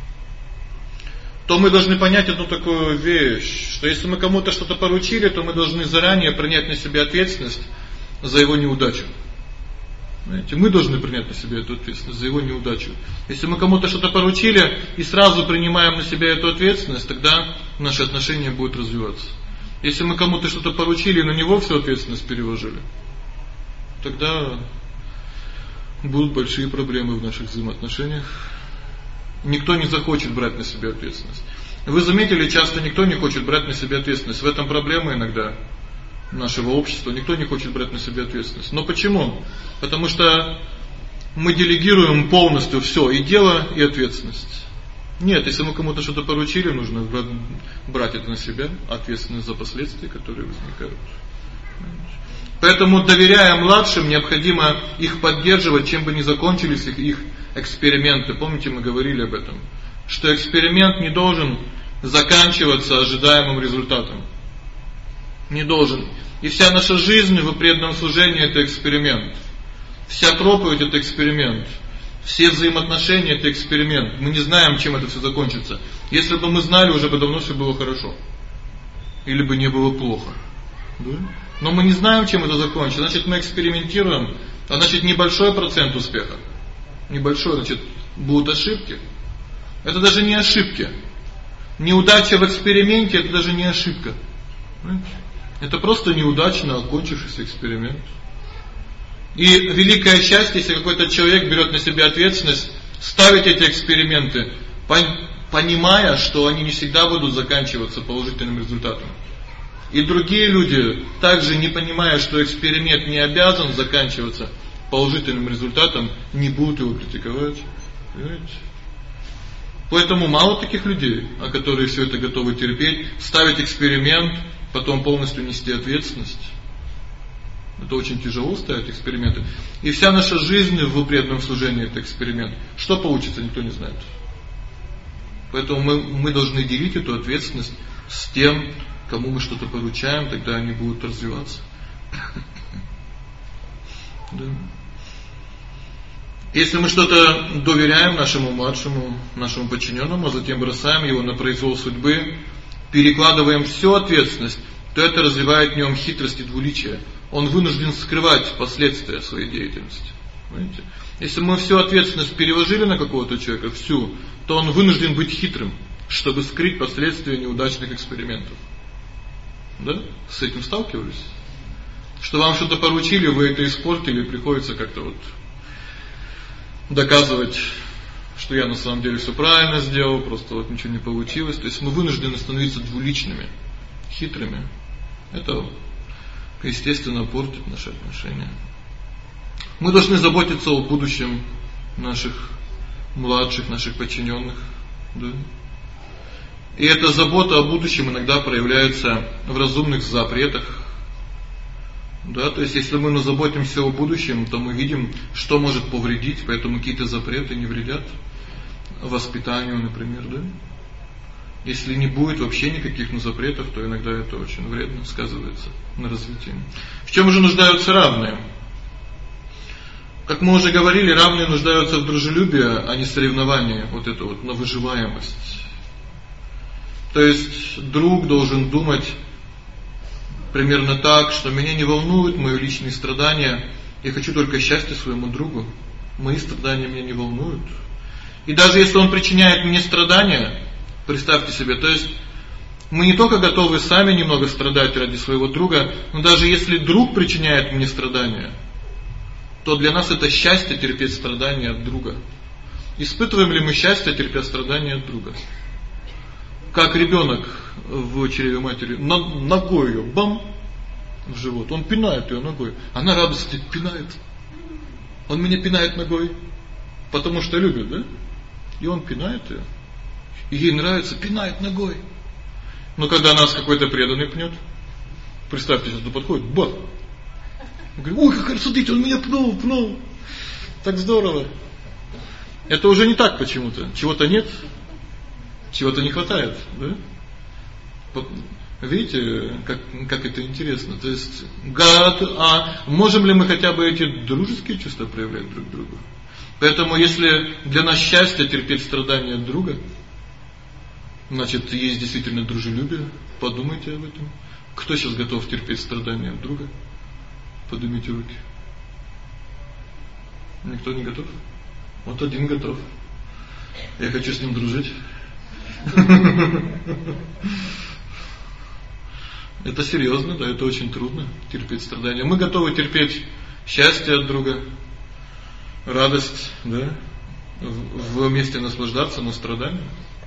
То мы должны понять одну такую вещь, что если мы кому-то что-то поручили, то мы должны заранее принять на себя ответственность за его неудачу. Знаете, мы должны принять на себя эту ответственность за его неудачу. Если мы кому-то что-то поручили и сразу принимаем на себя эту ответственность, тогда наши отношения будут развиваться. Если мы кому-то что-то поручили и на него всю ответственность переложили, тогда будут большие проблемы в наших взаимоотношениях. Никто не захочет брать на себя ответственность. Вы заметили, часто никто не хочет брать на себя ответственность. В этом проблема иногда нашего общества. Никто не хочет брать на себя ответственность. Но почему? Потому что мы делегируем полностью всё, и дело, и ответственность. Нет, если мы кому-то что-то поручили, нужно брать это на себя, ответственность за последствия, которые возникают. Поэтому, доверяя младшим, необходимо их поддерживать, чем бы ни закончились их, их эксперименты. Помните, мы говорили об этом, что эксперимент не должен заканчиваться ожидаемым результатом. Не должен. И вся наша жизнь в преданном служении – это эксперимент. Вся проповедь – это эксперимент. Все взаимоотношения – это эксперимент. Мы не знаем, чем это всё закончится. Если бы мы знали, уже бы давно всё было хорошо. Или бы не было плохо. Да? Но мы не знаем, чем это закончится. Значит, мы экспериментируем, а значит, небольшой процент успеха. Небольшой, значит, будут ошибки. Это даже не ошибки. Неудача в эксперименте – это даже не ошибка. Понимаете? Это просто неудачно окончившийся эксперимент. И великое счастье, если какой-то человек берет на себя ответственность ставить эти эксперименты, понимая, что они не всегда будут заканчиваться положительным результатом. И другие люди, также не понимая, что эксперимент не обязан заканчиваться положительным результатом, не будут его критиковать. Понимаете? Поэтому мало таких людей, а которые всё это готовы терпеть, ставить эксперимент, потом полностью нести ответственность. Это очень тяжело ставить эксперименты. И вся наша жизнь в преданном служении это эксперимент. Что получится, никто не знает. Поэтому мы мы должны делить эту ответственность с тем, кому мы что-то поручаем, тогда они будут развиваться. Да. Если мы что-то доверяем нашему младшему, нашему подчинённому, а затем бросаем его на произвол судьбы, перекладываем всю ответственность, то это развивает в нём хитрость и двуличие. Он вынужден скрывать последствия своей деятельности. Понимаете? Если мы всю ответственность переложили на какого-то человека, всю, то он вынужден быть хитрым, чтобы скрыть последствия неудачных экспериментов. Да? С этим сталкивались? Что вам что-то поручили, вы это испортили, приходится как-то вот доказывать, что я на самом деле всё правильно сделал, просто вот ничего не получилось. То есть мы вынуждены становиться двуличными, хитрыми. Это, естественно, портит наши отношения. Мы должны заботиться о будущем наших младших, наших подчинённых, да? И эта забота о будущем иногда проявляется в разумных запретах. Да, то есть если мы заботимся о будущем, то мы видим, что может повредить, поэтому какие-то запреты не вредят воспитанию, например, да? Если не будет вообще никаких ну, запретов, то иногда это очень вредно сказывается на развитии. В чём же нуждаются равные? Как мы уже говорили, равные нуждаются в дружелюбии, а не соревновании, вот это вот на выживаемость. То есть друг должен думать примерно так, что меня не волнуют мои личные страдания, я хочу только счастья своему другу. Мои страдания меня не волнуют. И даже если он причиняет мне страдания, представьте себе, то есть мы не только готовы сами немного страдать ради своего друга, но даже если друг причиняет мне страдания, то для нас это счастье терпеть страдания от друга. Испытываем ли мы счастье, терпя страдания от друга? Как ребёнок в чреве матери, ногой её бам в живот. Он пинает её ногой. Она радостно пинает. Он меня пинает ногой, потому что любит, да? И он пинает её. И ей нравится, пинает ногой. Но когда нас какой-то преданный пнёт, представьте, что подходит, бах. Говорит: "Ой, как смотрите, он меня пнул, пнул". Так здорово. Это уже не так почему-то. Чего-то нет. Чего-то не хватает, да? Видите, как как это интересно. То есть, а можем ли мы хотя бы эти дружеские чувства проявлять друг к другу? Поэтому если для нас счастье терпеть страдания от друга, значит, есть действительно дружелюбие. Подумайте об этом. Кто сейчас готов терпеть страдания от друга? Поднимите руки. Никто не готов? Вот один готов. Я хочу с ним дружить. Это серьёзно, да, это очень трудно терпеть страдания. Мы готовы терпеть счастье от друга, радость, да, вместе наслаждаться, но страдания.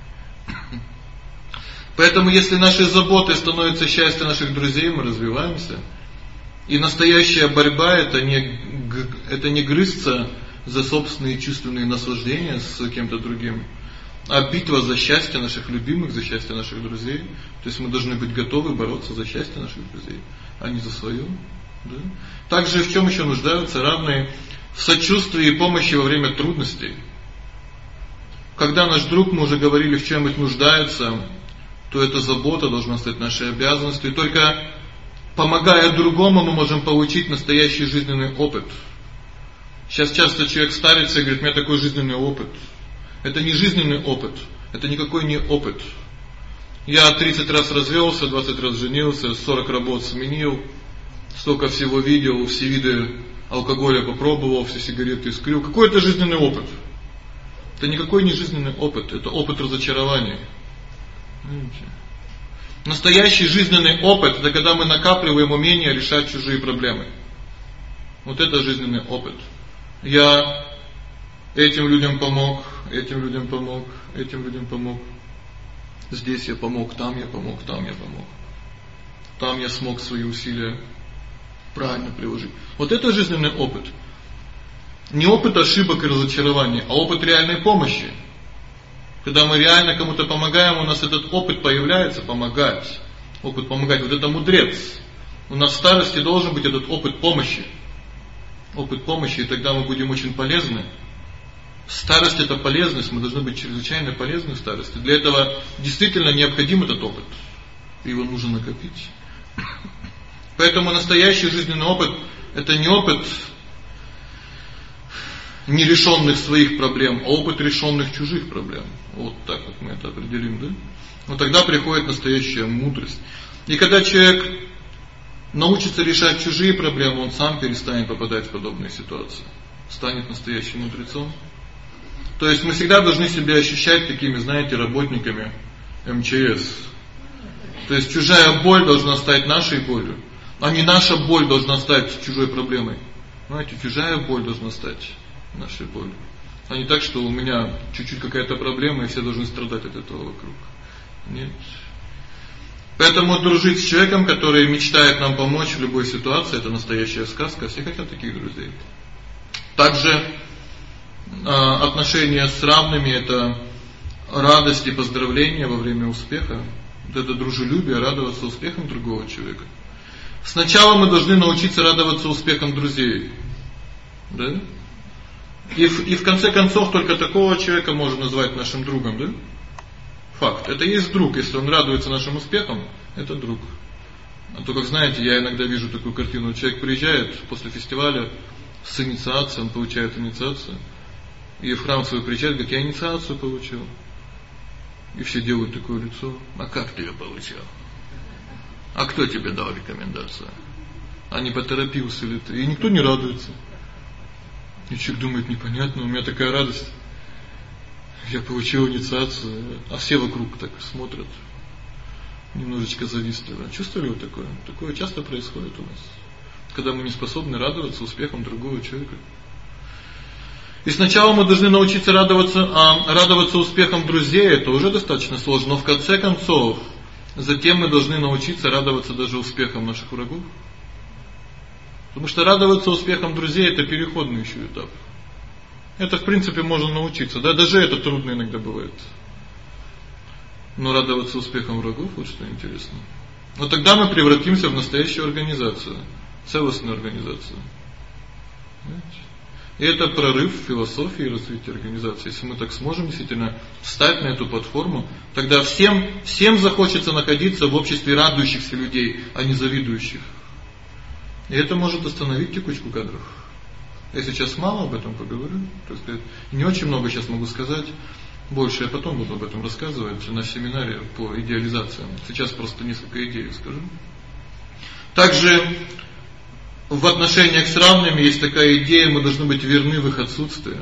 Поэтому если нашей заботой становится счастье наших друзей, мы развиваемся. И настоящая борьба это не это не грызться за собственные чувственные наслаждения с кем-то другим, а битва за счастье наших любимых, за счастье наших друзей. То есть мы должны быть готовы бороться за счастье наших друзей, а не за своё, да? Также в чём ещё нуждаются равные? В сочувствии и помощи во время трудностей. Когда наш друг, мы уже говорили, в чём-нибудь нуждается, то эта забота должна стать нашей обязанностью, и только помогая другому, мы можем получить настоящий жизненный опыт. Сейчас часто человек старится и говорит: "У меня такой жизненный опыт". Это не жизненный опыт, это никакой не опыт. Я тридцать раз развелся, двадцать раз женился, сорок работ сменил, столько всего видел, все виды алкоголя попробовал, все сигареты искурил. Какой это жизненный опыт? Это никакой не жизненный опыт, это опыт разочарования. Понимаете? Настоящий жизненный опыт это когда мы накапливаем умение решать чужие проблемы. Вот это жизненный опыт. Я этим людям помог, этим людям помог, этим людям помог. Здесь я помог, там я помог, там я помог. Там я смог свои усилия правильно приложить. Вот это жизненный опыт. Не опыт ошибок и разочарований, а опыт реальной помощи. Когда мы реально кому-то помогаем, у нас этот опыт появляется, помогать. Опыт помогать. Вот это мудрец. У нас в старости должен быть этот опыт помощи. Опыт помощи, и тогда мы будем очень полезны. Старость — это полезность, мы должны быть чрезвычайно полезны в старости. Для этого действительно необходим этот опыт. Его нужно накопить. Поэтому настоящий жизненный опыт — это не опыт нерешенных своих проблем, а опыт решенных чужих проблем. Вот так вот мы это определим, да? Вот тогда приходит настоящая мудрость. И когда человек научится решать чужие проблемы, он сам перестанет попадать в подобные ситуации. Станет настоящим мудрецом. То есть мы всегда должны себя ощущать такими, знаете, работниками эм че эс. То есть чужая боль должна стать нашей болью, а не наша боль должна стать чужой проблемой. Знаете, чужая боль должна стать нашей болью. А не так, что у меня чуть-чуть какая-то проблема, и все должны страдать от этого вокруг. Нет. Поэтому дружить с человеком, который мечтает нам помочь в любой ситуации, это настоящая сказка. Все хотят таких друзей. Также отношения с равными — это радость и поздравления во время успеха. Вот это дружелюбие, радоваться успехам другого человека. Сначала мы должны научиться радоваться успехам друзей. Да? И в, и в конце концов только такого человека можно назвать нашим другом, да? Факт. Это и есть друг. Если он радуется нашим успехам, это друг. А то, как знаете, я иногда вижу такую картину. Человек приезжает после фестиваля с инициацией, он получает инициацию. И в храм свой приезжает, говорит: я инициацию получил. И все делают такое лицо. А как ты ее получил? А кто тебе дал рекомендацию? А не поторопился ли ты? И никто не радуется. И человек думает: непонятно, у меня такая радость. Я получил инициацию, а все вокруг так смотрят. Немножечко завистливо. Чувствовали вы такое? Такое часто происходит у нас. Когда мы не способны радоваться успехам другого человека. И сначала мы должны научиться радоваться, а радоваться успехам друзей, это уже достаточно сложно, но в конце концов, затем мы должны научиться радоваться даже успехам наших врагов. Потому что радоваться успехам друзей — это переходный еще этап. Это в принципе можно научиться, да, даже это трудно иногда бывает. Но радоваться успехам врагов, вот что интересно. Но тогда мы превратимся в настоящую организацию, целостную организацию. Понимаете? И это прорыв в философии развития организации. Если мы так сможем действительно встать на эту платформу, тогда всем, всем захочется находиться в обществе радующихся людей, а не завидующих. И это может остановить текучку кадров. Я сейчас мало об этом поговорю, так сказать, не очень много сейчас могу сказать. Больше я потом буду об этом рассказывать на семинаре по идеализациям. Сейчас просто несколько идей скажу. Также в отношениях с равными есть такая идея: мы должны быть верны в их отсутствии.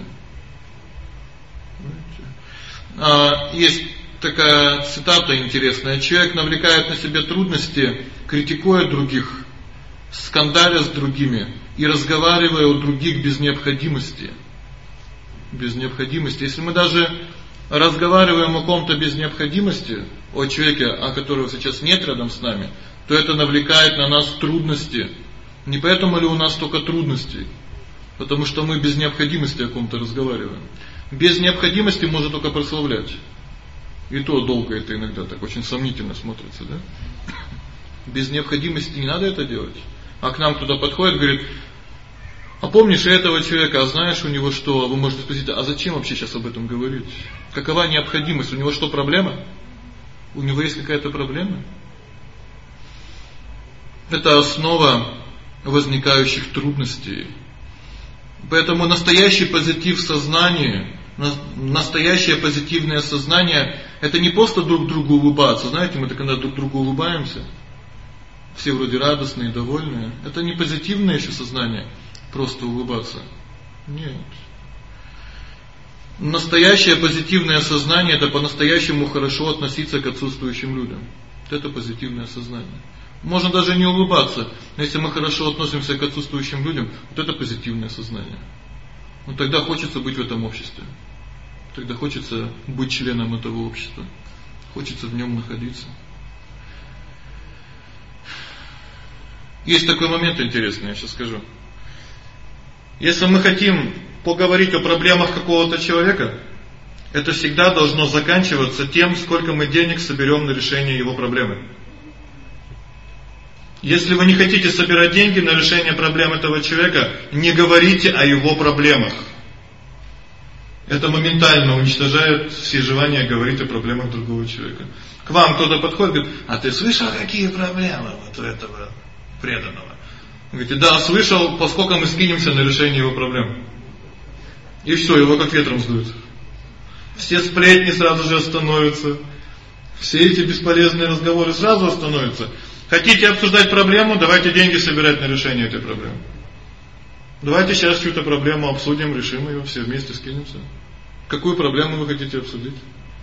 Есть такая цитата интересная: человек навлекает на себя трудности, критикуя других, скандаля с другими и разговаривая о других без необходимости. Без необходимости. Если мы даже разговариваем о ком-то без необходимости, о человеке, о которого сейчас нет рядом с нами, то это навлекает на нас трудности. Не поэтому ли у нас столько трудностей? Потому что мы без необходимости о ком-то разговариваем. Без необходимости можно только прославлять. И то долго это иногда так очень сомнительно смотрится, да? Без необходимости не надо это делать. А к нам туда подходит, говорит: а помнишь этого человека, а знаешь у него что? Вы можете спросить: а зачем вообще сейчас об этом говорить? Какова необходимость? У него что, проблема? У него есть какая-то проблема? Это основа возникающих трудностей. Поэтому настоящий позитив сознания, настоящее позитивное сознание — это не просто друг другу улыбаться. Знаете, мы так когда друг другу улыбаемся, все вроде радостные, довольные. Это не позитивное еще сознание, просто улыбаться. Нет. Настоящее позитивное сознание — это по-настоящему хорошо относиться к отсутствующим людям. Вот это позитивное сознание. Можно даже не улыбаться, но если мы хорошо относимся к отсутствующим людям, вот это позитивное сознание. Вот тогда хочется быть в этом обществе. Тогда хочется быть членом этого общества. Хочется в нем находиться. Есть такой момент интересный, я сейчас скажу. Если мы хотим поговорить о проблемах какого-то человека, это всегда должно заканчиваться тем, сколько мы денег соберем на решение его проблемы. Если вы не хотите собирать деньги на решение проблем этого человека, не говорите о его проблемах. Это моментально уничтожает все желания говорить о проблемах другого человека. К вам кто-то подходит и говорит: а ты слышал, какие проблемы вот у этого преданного? Вы говорите: да, слышал, поскольку мы скинемся на решение его проблем. И все, его как ветром сдует. Все сплетни сразу же остановятся. Все эти бесполезные разговоры сразу остановятся. Хотите обсуждать проблему, давайте деньги собирать на решение этой проблемы. Давайте сейчас чью-то проблему обсудим, решим ее, все вместе скинемся. Какую проблему вы хотите обсудить?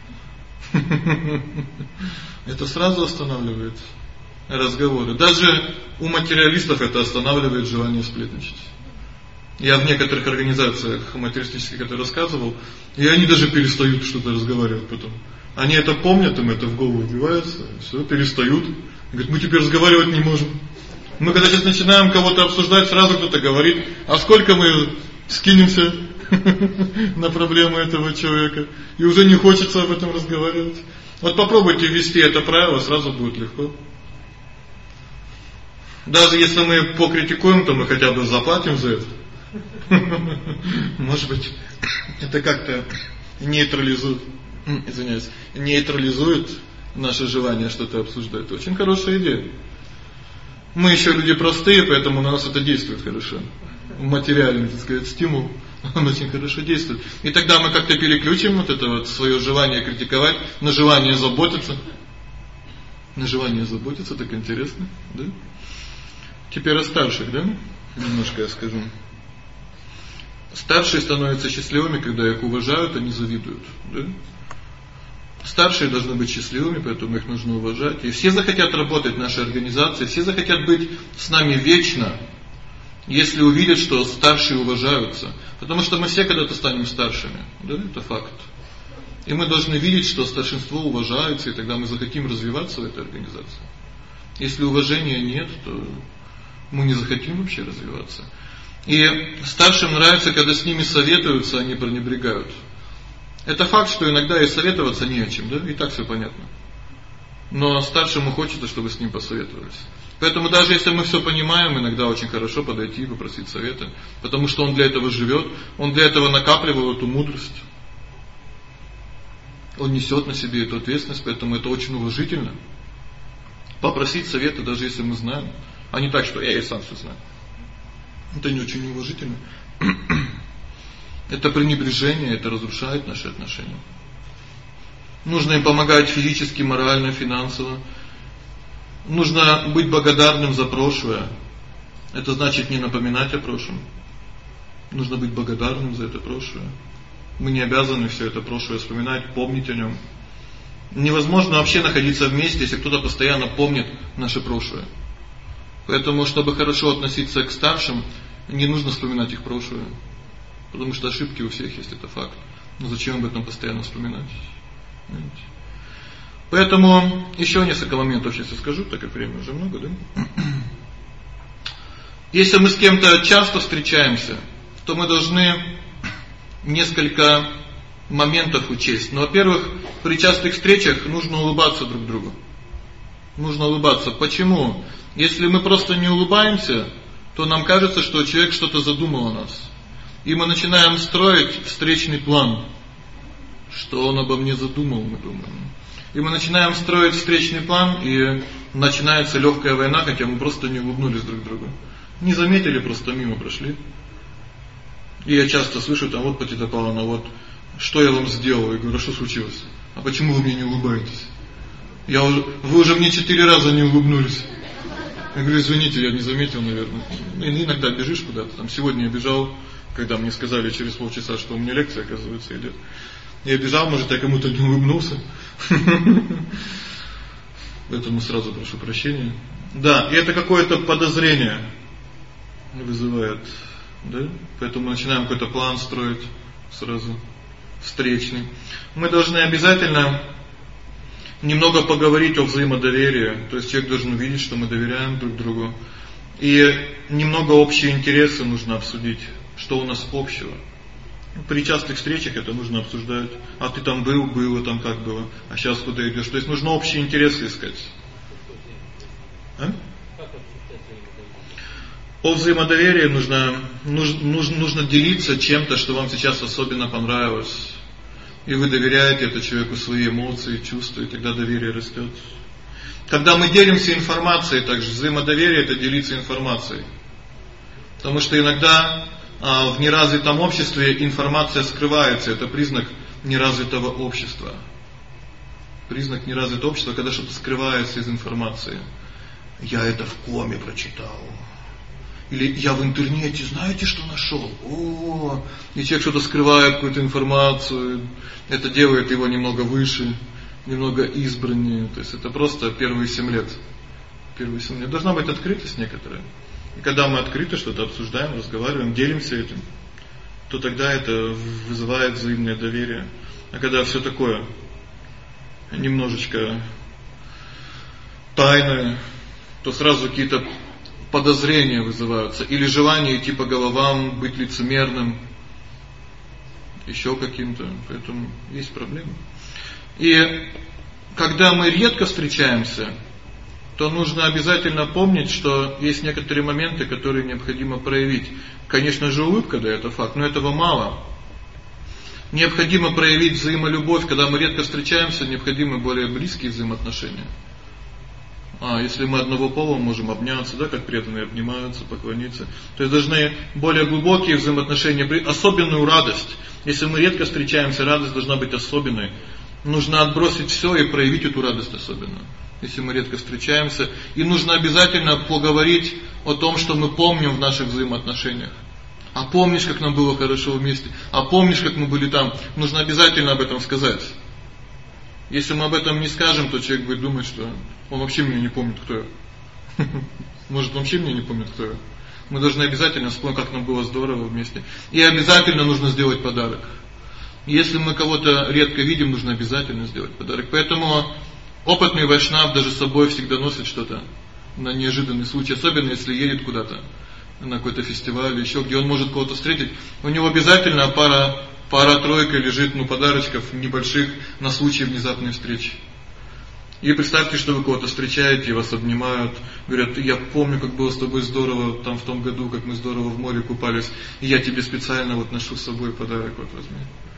Это сразу останавливает разговоры. Даже у материалистов это останавливает желание сплетничать. Я в некоторых организациях материалистических это рассказывал, и они даже перестают что-то разговаривать потом. Они это помнят, им это в голову вбивается, все, перестают. Говорят: мы теперь разговаривать не можем. Мы когда сейчас начинаем кого-то обсуждать, сразу кто-то говорит: а сколько мы скинемся на проблемы этого человека? И уже не хочется об этом разговаривать. Вот попробуйте ввести это правило, сразу будет легко. Даже если мы покритикуем, то мы хотя бы заплатим за это. Может быть, это как-то нейтрализует, извиняюсь, нейтрализует наше желание что-то обсуждать. Это очень хорошая идея. Мы еще люди простые, поэтому на нас это действует хорошо. Материальный, так сказать, стимул, он очень хорошо действует. И тогда мы как-то переключим вот это вот свое желание критиковать на желание заботиться. На желание заботиться, так интересно, да? Теперь о старших, да? Немножко я скажу. Старшие становятся счастливыми, когда их уважают, а не завидуют, да? Старшие должны быть счастливыми, поэтому их нужно уважать. И все захотят работать в нашей организации, все захотят быть с нами вечно, если увидят, что старшие уважаются. Потому что мы все когда-то станем старшими, да, это факт. И мы должны видеть, что старшинство уважается, и тогда мы захотим развиваться в этой организации. Если уважения нет, то мы не захотим вообще развиваться. И старшим нравится, когда с ними советуются, а не пренебрегают. Это факт, что иногда и советоваться не о чем, да? И так все понятно. Но старшему хочется, чтобы с ним посоветовались. Поэтому даже если мы все понимаем, иногда очень хорошо подойти и попросить совета, потому что он для этого живет, он для этого накапливал эту мудрость. Он несет на себе эту ответственность, поэтому это очень уважительно. Попросить совета, даже если мы знаем, а не так, что я и сам все знаю. Это не очень уважительно. Это пренебрежение, это разрушает наши отношения. Нужно им помогать физически, морально, финансово. Нужно быть благодарным за прошлое. Это значит не напоминать о прошлом. Нужно быть благодарным за это прошлое. Мы не обязаны все это прошлое вспоминать, помнить о нем. Невозможно вообще находиться вместе, если кто-то постоянно помнит наше прошлое. Поэтому, чтобы хорошо относиться к старшим, не нужно вспоминать их прошлое. Потому что ошибки у всех есть, это факт. Но зачем об этом постоянно вспоминать? Понимаете? Поэтому еще несколько моментов сейчас я скажу, так как времени уже много, да? Если мы с кем-то часто встречаемся, то мы должны несколько моментов учесть. Ну, во-первых, при частых встречах нужно улыбаться друг другу. Нужно улыбаться. Почему? Если мы просто не улыбаемся, то нам кажется, что человек что-то задумал о нас. И мы начинаем строить встречный план. Что он обо мне задумал, мы думаем. И мы начинаем строить встречный план, и начинается легкая война, хотя мы просто не улыбнулись друг другу. Не заметили, просто мимо прошли. И я часто слышу, там, вот, Патита Павловна, вот, что я вам сделал? Я говорю: а что случилось? А почему вы мне не улыбаетесь? Я уже, вы уже мне четыре раза не улыбнулись. Я говорю: извините, я не заметил, наверное. И иногда бежишь куда-то. Там сегодня я бежал, когда мне сказали через полчаса, что у меня лекция, оказывается, идет. Я бежал, может, я кому-то не улыбнулся. Поэтому сразу прошу прощения. Да, и это какое-то подозрение вызывает, да? Поэтому мы начинаем какой-то план строить сразу встречный. Мы должны обязательно немного поговорить о взаимодоверии. То есть человек должен увидеть, что мы доверяем друг другу. И немного общие интересы нужно обсудить, что у нас общего. При частых встречах это нужно обсуждать. А ты там был, было, там как было, а сейчас куда идешь? То есть нужно общие интересы искать. А? О взаимодоверии нужно, нужно, нужно делиться чем-то, что вам сейчас особенно понравилось. И вы доверяете этому человеку свои эмоции, чувства, и тогда доверие растет. Когда мы делимся информацией, также взаимодоверие — это делиться информацией. Потому что иногда а, в неразвитом обществе информация скрывается. Это признак неразвитого общества. Признак неразвитого общества, когда что-то скрывается из информации. Я это в коме прочитал. Или я в интернете, знаете, что нашел? О, и человек что-то скрывает, какую-то информацию. Это делает его немного выше, немного избраннее. То есть это просто первые семь лет. Первые семь лет. Должна быть открытость некоторая. И когда мы открыто что-то обсуждаем, разговариваем, делимся этим, то тогда это вызывает взаимное доверие. А когда все такое немножечко тайное, то сразу какие-то подозрения вызываются. Или желание идти по головам, быть лицемерным, еще каким-то. Поэтому есть проблемы. И когда мы редко встречаемся, то нужно обязательно помнить, что есть некоторые моменты, которые необходимо проявить. Конечно же, улыбка, да, это факт, но этого мало. Необходимо проявить взаимолюбовь, когда мы редко встречаемся, необходимы более близкие взаимоотношения. А если мы одного пола, можем обняться, да, как преданные обнимаются, поклониться. То есть должны более глубокие взаимоотношения, особенную радость. Если мы редко встречаемся, радость должна быть особенной. Нужно отбросить все и проявить эту радость особенно. Если мы редко встречаемся, и нужно обязательно поговорить о том, что мы помним в наших взаимоотношениях. А помнишь, как нам было хорошо вместе? А помнишь, как мы были там? Нужно обязательно об этом сказать. Если мы об этом не скажем, то человек будет думать, что он вообще меня не помнит, кто я. Может, он вообще меня не помнит, кто я. Мы должны обязательно вспомнить, как нам было здорово вместе. И обязательно нужно сделать подарок. Если мы кого-то редко видим, нужно обязательно сделать подарок. Поэтому опытный вайшнав даже с собой всегда носит что-то на неожиданный случай. Особенно, если едет куда-то на какой-то фестиваль или еще, где он может кого-то встретить. У него обязательно пара... Пара-тройка лежит, ну, подарочков небольших на случай внезапной встречи. И представьте, что вы кого-то встречаете, вас обнимают, говорят: я помню, как было с тобой здорово там в том году, как мы здорово в море купались, и я тебе специально вот ношу с собой подарок, вот возьми.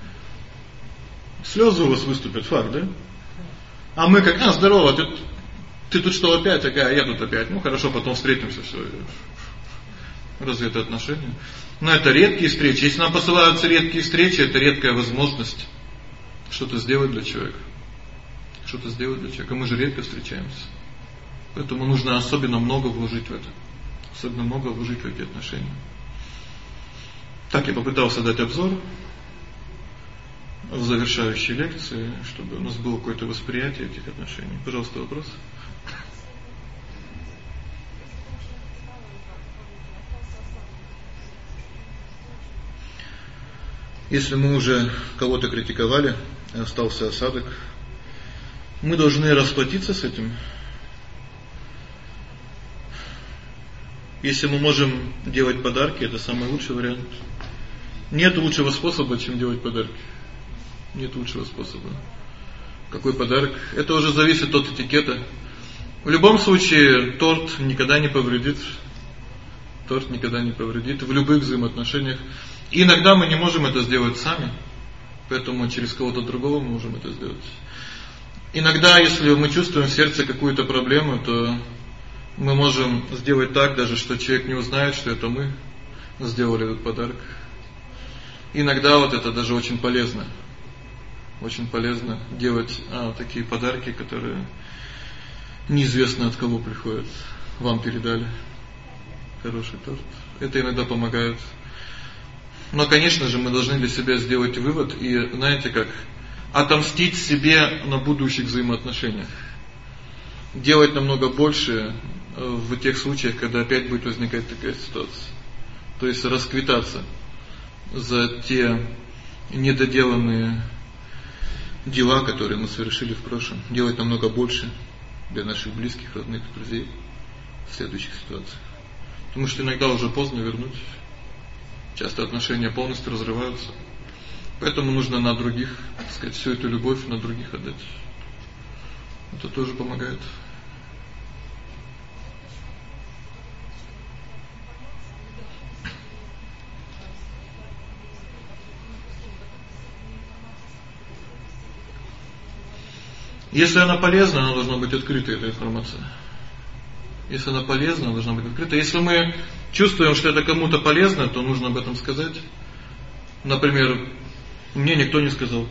Слезы у вас выступят, факт, да? А мы как: а, здорово, ты, ты тут что опять такая, а я тут опять. Ну, хорошо, потом встретимся, все. Разве это отношения? Но это редкие встречи. Если нам посылаются редкие встречи, это редкая возможность что-то сделать для человека. Что-то сделать для человека. Мы же редко встречаемся. Поэтому нужно особенно много вложить в это. Особенно много вложить в эти отношения. Так, я попытался дать обзор в завершающей лекции, чтобы у нас было какое-то восприятие этих отношений. Пожалуйста, вопрос. Если мы уже кого-то критиковали, остался осадок, мы должны расплатиться с этим. Если мы можем делать подарки, это самый лучший вариант. Нет лучшего способа, чем делать подарки. Нет лучшего способа. Какой подарок? Это уже зависит от этикета. В любом случае, торт никогда не повредит. Торт никогда не повредит в любых взаимоотношениях. Иногда мы не можем это сделать сами, поэтому через кого-то другого мы можем это сделать. Иногда, если мы чувствуем в сердце какую-то проблему, то мы можем сделать так даже, что человек не узнает, что это мы сделали этот подарок. Иногда вот это даже очень полезно. Очень полезно делать а, такие подарки, которые неизвестно от кого приходят. Вам передали хороший торт. Это иногда помогает. Но, конечно же, мы должны для себя сделать вывод и, знаете как, отомстить себе на будущих взаимоотношениях. Делать намного больше в тех случаях, когда опять будет возникать такая ситуация. То есть расквитаться за те недоделанные дела, которые мы совершили в прошлом. Делать намного больше для наших близких, родных, друзей в следующих ситуациях. Потому что иногда уже поздно вернуть. Часто отношения полностью разрываются. Поэтому нужно на других, так сказать, всю эту любовь на других отдать. Это тоже помогает. Если она полезна, она должна быть открыта, эта информация. Если она полезна, она должна быть открыта. Если мы чувствуем, что это кому-то полезно, то нужно об этом сказать. Например, мне никто не сказал.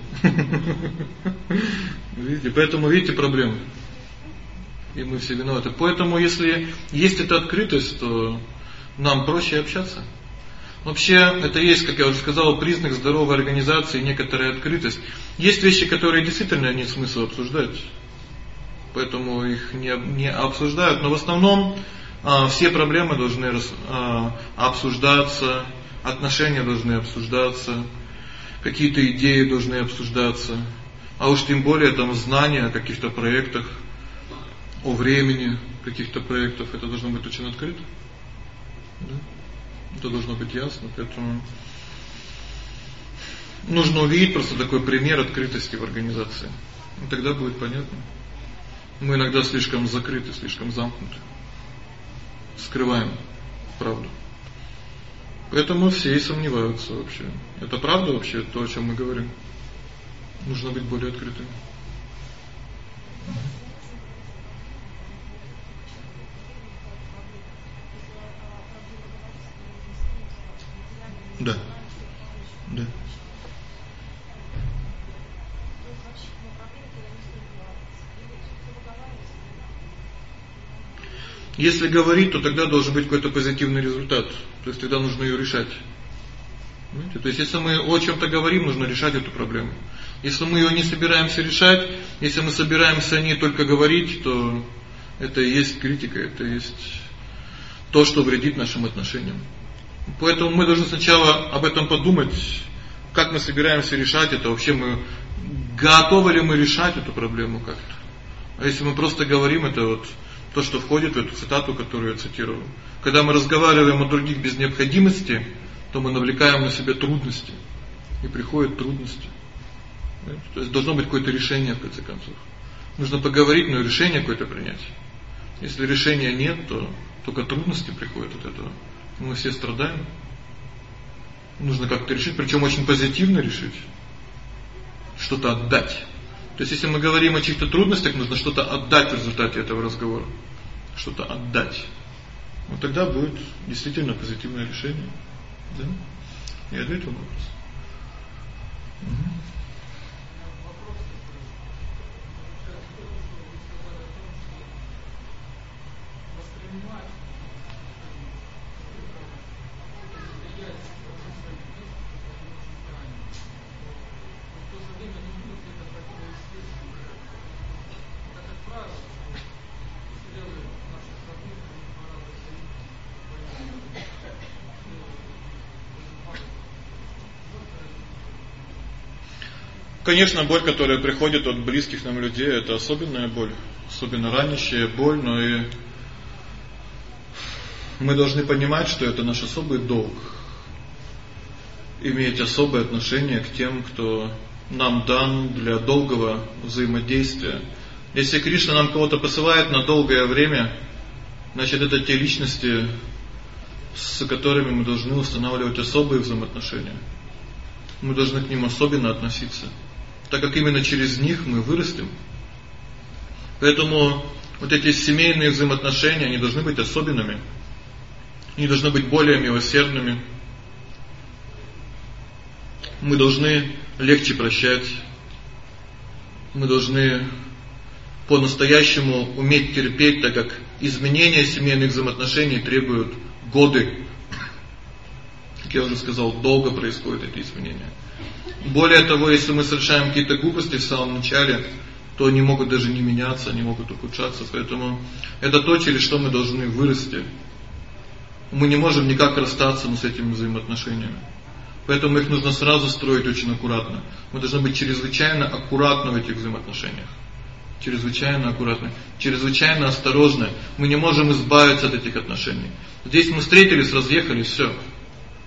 Видите, поэтому видите проблему. И мы все виноваты. Поэтому если есть эта открытость, то нам проще общаться. Вообще, это есть, как я уже сказал, признак здоровой организации, некоторая открытость. Есть вещи, которые действительно нет смысла обсуждать. Поэтому их не не обсуждают, но в основном а, все проблемы должны а, обсуждаться, отношения должны обсуждаться, какие-то идеи должны обсуждаться. А уж тем более там знания о каких-то проектах, о времени каких-то проектов, это должно быть очень открыто. Да? Это должно быть ясно, поэтому нужно увидеть просто такой пример открытости в организации. И тогда будет понятно. Мы иногда слишком закрыты, слишком замкнуты. Скрываем правду. Поэтому все и сомневаются вообще. Это правда вообще то, о чем мы говорим? Нужно быть более открытым. Да. Да. Если говорить, то тогда должен быть какой-то позитивный результат. То есть тогда нужно её решать. Понимаете? То есть если мы о чём-то говорим, нужно решать эту проблему. Если мы её не собираемся решать, если мы собираемся о ней только говорить, то это и есть критика, это и есть то, что вредит нашим отношениям. Поэтому мы должны сначала об этом подумать, как мы собираемся решать это, вообще мы готовы ли мы решать эту проблему как-то. А если мы просто говорим, это вот то, что входит в эту цитату, которую я цитировал. Когда мы разговариваем о других без необходимости, то мы навлекаем на себя трудности, и приходят трудности. То есть должно быть какое-то решение в конце концов. Нужно поговорить, но и решение какое-то принять. Если решения нет, то только трудности приходят от этого. Мы все страдаем. Нужно как-то решить, причем очень позитивно решить. Что-то отдать. То есть если мы говорим о чьих-то трудностях, нужно что-то отдать в результате этого разговора. Что-то отдать. Вот тогда будет действительно позитивное решение. Да? Я ответил на вопрос. Угу. Конечно, боль, которая приходит от близких нам людей, это особенная боль, особенно ранящая боль, но и мы должны понимать, что это наш особый долг. Иметь особое отношение к тем, кто нам дан для долгого взаимодействия. Если Кришна нам кого-то посылает на долгое время, значит, это те личности, с которыми мы должны устанавливать особые взаимоотношения. Мы должны к ним особенно относиться, так как именно через них мы вырастем. Поэтому вот эти семейные взаимоотношения, они должны быть особенными. Они должны быть более милосердными. Мы должны легче прощать. Мы должны по-настоящему уметь терпеть, так как изменения семейных взаимоотношений требуют годы. Как я уже сказал, долго происходят эти изменения. Более того, если мы совершаем какие-то глупости в самом начале, то они могут даже не меняться, они могут ухудшаться. Поэтому это то, через что мы должны вырасти. Мы не можем никак расстаться с этими взаимоотношениями. Поэтому их нужно сразу строить очень аккуратно. Мы должны быть чрезвычайно аккуратны в этих взаимоотношениях. Чрезвычайно аккуратны, чрезвычайно осторожны. Мы не можем избавиться от этих отношений. Здесь мы встретились, разъехались, всё.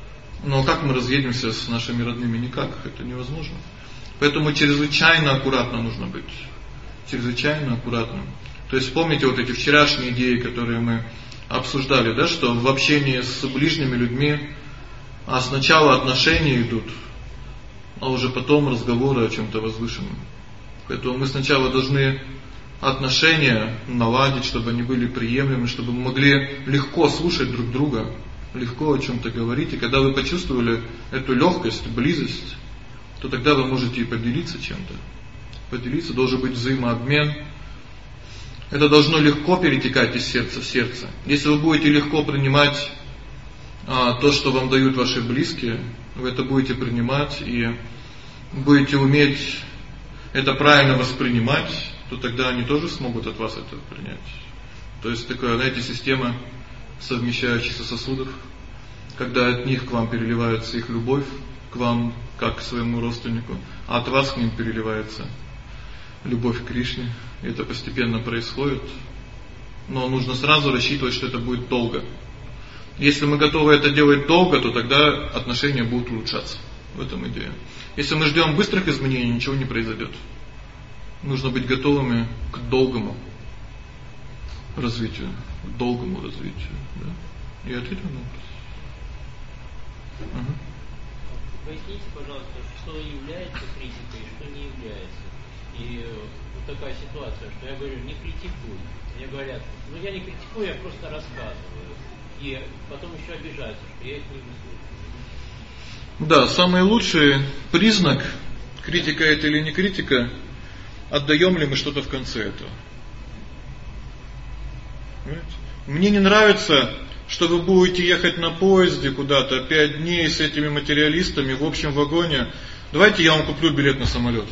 Но как мы разъедемся с нашими родными? Никак, это невозможно. Поэтому чрезвычайно аккуратно нужно быть. Чрезвычайно аккуратно. То есть помните вот эти вчерашние идеи, которые мы обсуждали, да, что в общении с ближними людьми а сначала отношения идут, а уже потом разговоры о чём-то возвышенном. Поэтому мы сначала должны отношения наладить, чтобы они были приемлемы, чтобы мы могли легко слушать друг друга, легко о чём-то говорить. И когда вы почувствовали эту лёгкость, близость, то тогда вы можете и поделиться чем-то. Поделиться, должен быть взаимообмен. Это должно легко перетекать из сердца в сердце. Если вы будете легко принимать а, то, что вам дают ваши близкие, вы это будете принимать и будете уметь это правильно воспринимать, то тогда они тоже смогут от вас это принять. То есть такая, знаете, система совмещающихся сосудов, когда от них к вам переливается их любовь, к вам как к своему родственнику, а от вас к ним переливается любовь к Кришне. И это постепенно происходит. Но нужно сразу рассчитывать, что это будет долго. Если мы готовы это делать долго, то тогда отношения будут улучшаться. В этом идея. Если мы ждём быстрых изменений, ничего не произойдёт. Нужно быть готовыми к долгому развитию, к долгому развитию, да? И ответим на вопрос. Ага. Поясните, пожалуйста, что является критикой и что не является. И вот такая ситуация, что я говорю, не критикуй. Мне говорят, ну я не критикую, я просто рассказываю. И потом еще обижаются, что я их не выслушаю. Да, самый лучший признак, критика это или не критика, отдаём ли мы что-то в конце этого. Понимаете? Мне не нравится, что вы будете ехать на поезде куда-то пять дней с этими материалистами в общем вагоне. Давайте я вам куплю билет на самолёт.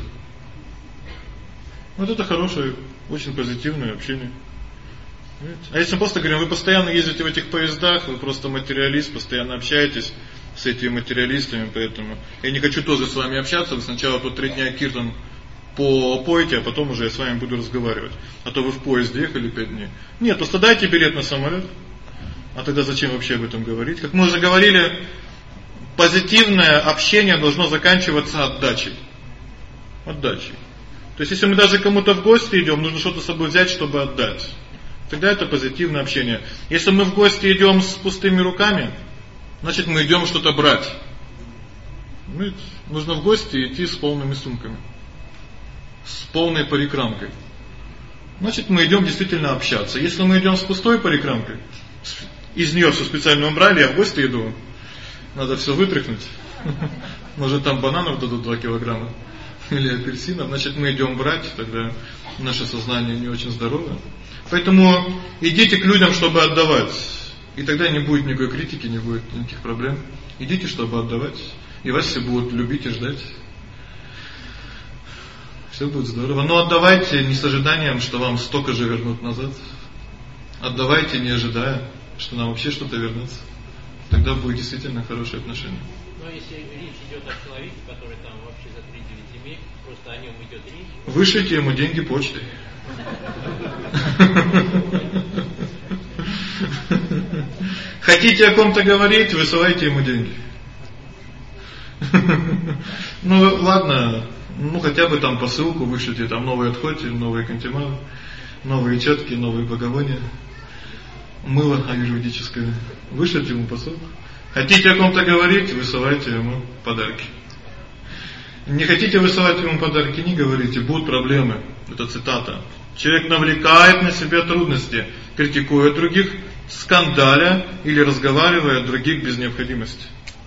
Вот это хорошее, очень позитивное общение. А если мы просто говорим, вы постоянно ездите в этих поездах, вы просто материалист, постоянно общаетесь с этими материалистами, поэтому я не хочу тоже с вами общаться, вы сначала тут три дня киртан попойте, а потом уже я с вами буду разговаривать. А то вы в поезде ехали пять дней. Нет, просто дайте билет на самолёт. А тогда зачем вообще об этом говорить? Как мы уже говорили, позитивное общение должно заканчиваться отдачей. Отдачей. То есть если мы даже кому-то в гости идём, нужно что-то с собой взять, чтобы отдать. Тогда это позитивное общение. Если мы в гости идём с пустыми руками, значит мы идём что-то брать. Видите? Нужно в гости идти с полными сумками, с полной парикрамкой. Значит мы идём действительно общаться. Если мы идём с пустой парикрамкой, из неё всё специально убрали, я в гости иду, надо всё вытряхнуть. Может там бананов дадут два килограмма или апельсинов, значит мы идём брать, тогда наше сознание не очень здоровое. Поэтому идите к людям, чтобы отдавать. И тогда не будет никакой критики, не будет никаких проблем. Идите, чтобы отдавать, и вас все будут любить и ждать. Всё будет здорово. Но отдавайте не с ожиданием, что вам столько же вернут назад. Отдавайте, не ожидая, что нам вообще что-то вернется. Тогда будет действительно хорошие отношения. Но если речь идёт о человеке, который там вообще за три девять земель, просто о нём идёт речь. Вышлите ему деньги почтой. Хотите о ком-то говорить, высылайте ему деньги. Ну ладно, ну хотя бы там посылку вышлите, там новые отходы, новые кантималы, новые четки, новые благовония, мыло аюрведическое. Вышлите ему посылку. Хотите о ком-то говорить, высылайте ему подарки. Не хотите высылать ему подарки, не говорите, будут проблемы. Это цитата. Человек навлекает на себя трудности, критикуя других, скандаля или разговаривая о других без необходимости.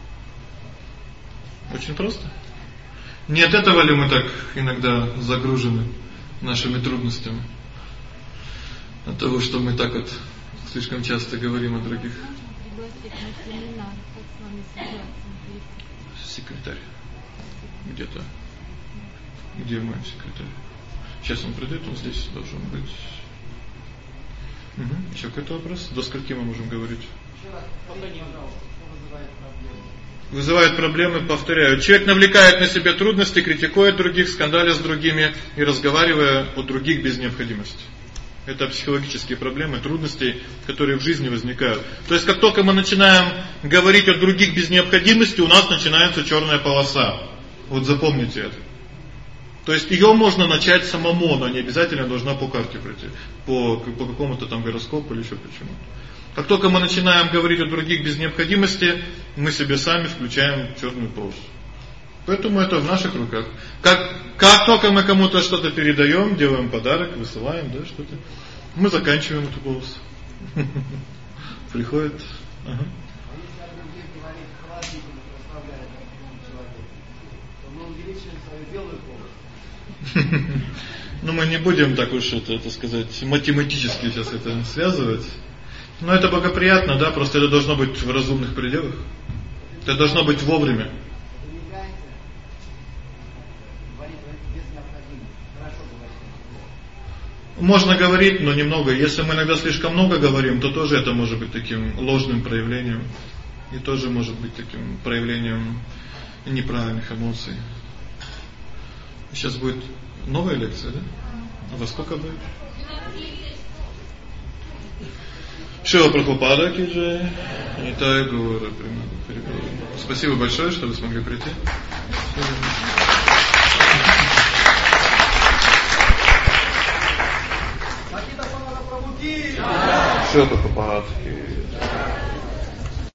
Очень просто. Не от этого ли мы так иногда загружены нашими трудностями? От того, что мы так вот слишком часто говорим о других. Секретарь. Где-то. Где мой секретарь? Сейчас он придёт, он здесь должен быть. Угу. Ещё какой-то вопрос? До скольки мы можем говорить? Вызывает проблемы, повторяю. Человек навлекает на себя трудности, критикует других, скандаля с другими и разговаривая о других без необходимости. Это психологические проблемы, трудности, которые в жизни возникают. То есть как только мы начинаем говорить о других без необходимости, у нас начинается черная полоса. Вот запомните это. То есть её можно начать самому, она не обязательно должна по карте пройти, по по какому-то там гороскопу или ещё почему-то. Как только мы начинаем говорить о других без необходимости, мы себе сами включаем чёрную полосу. Поэтому это в наших руках. Как как только мы кому-то что-то передаём, делаем подарок, высылаем, да, что-то, мы заканчиваем эту полосу. Приходит, ага. Ну мы не будем так уж это, это сказать, математически сейчас это связывать. Но это благоприятно, да, просто это должно быть в разумных пределах. Это должно быть вовремя. Можно говорить, но немного. Если мы иногда слишком много говорим, то тоже это может быть таким ложным проявлением. И тоже может быть таким проявлением неправильных эмоций. Сейчас будет новая лекция, да? А во сколько будет? Шила Прабхупада ки джай. Нитай Гаура Примадхари. Спасибо большое, что вы смогли прийти. Шила Прабхупада ки джай.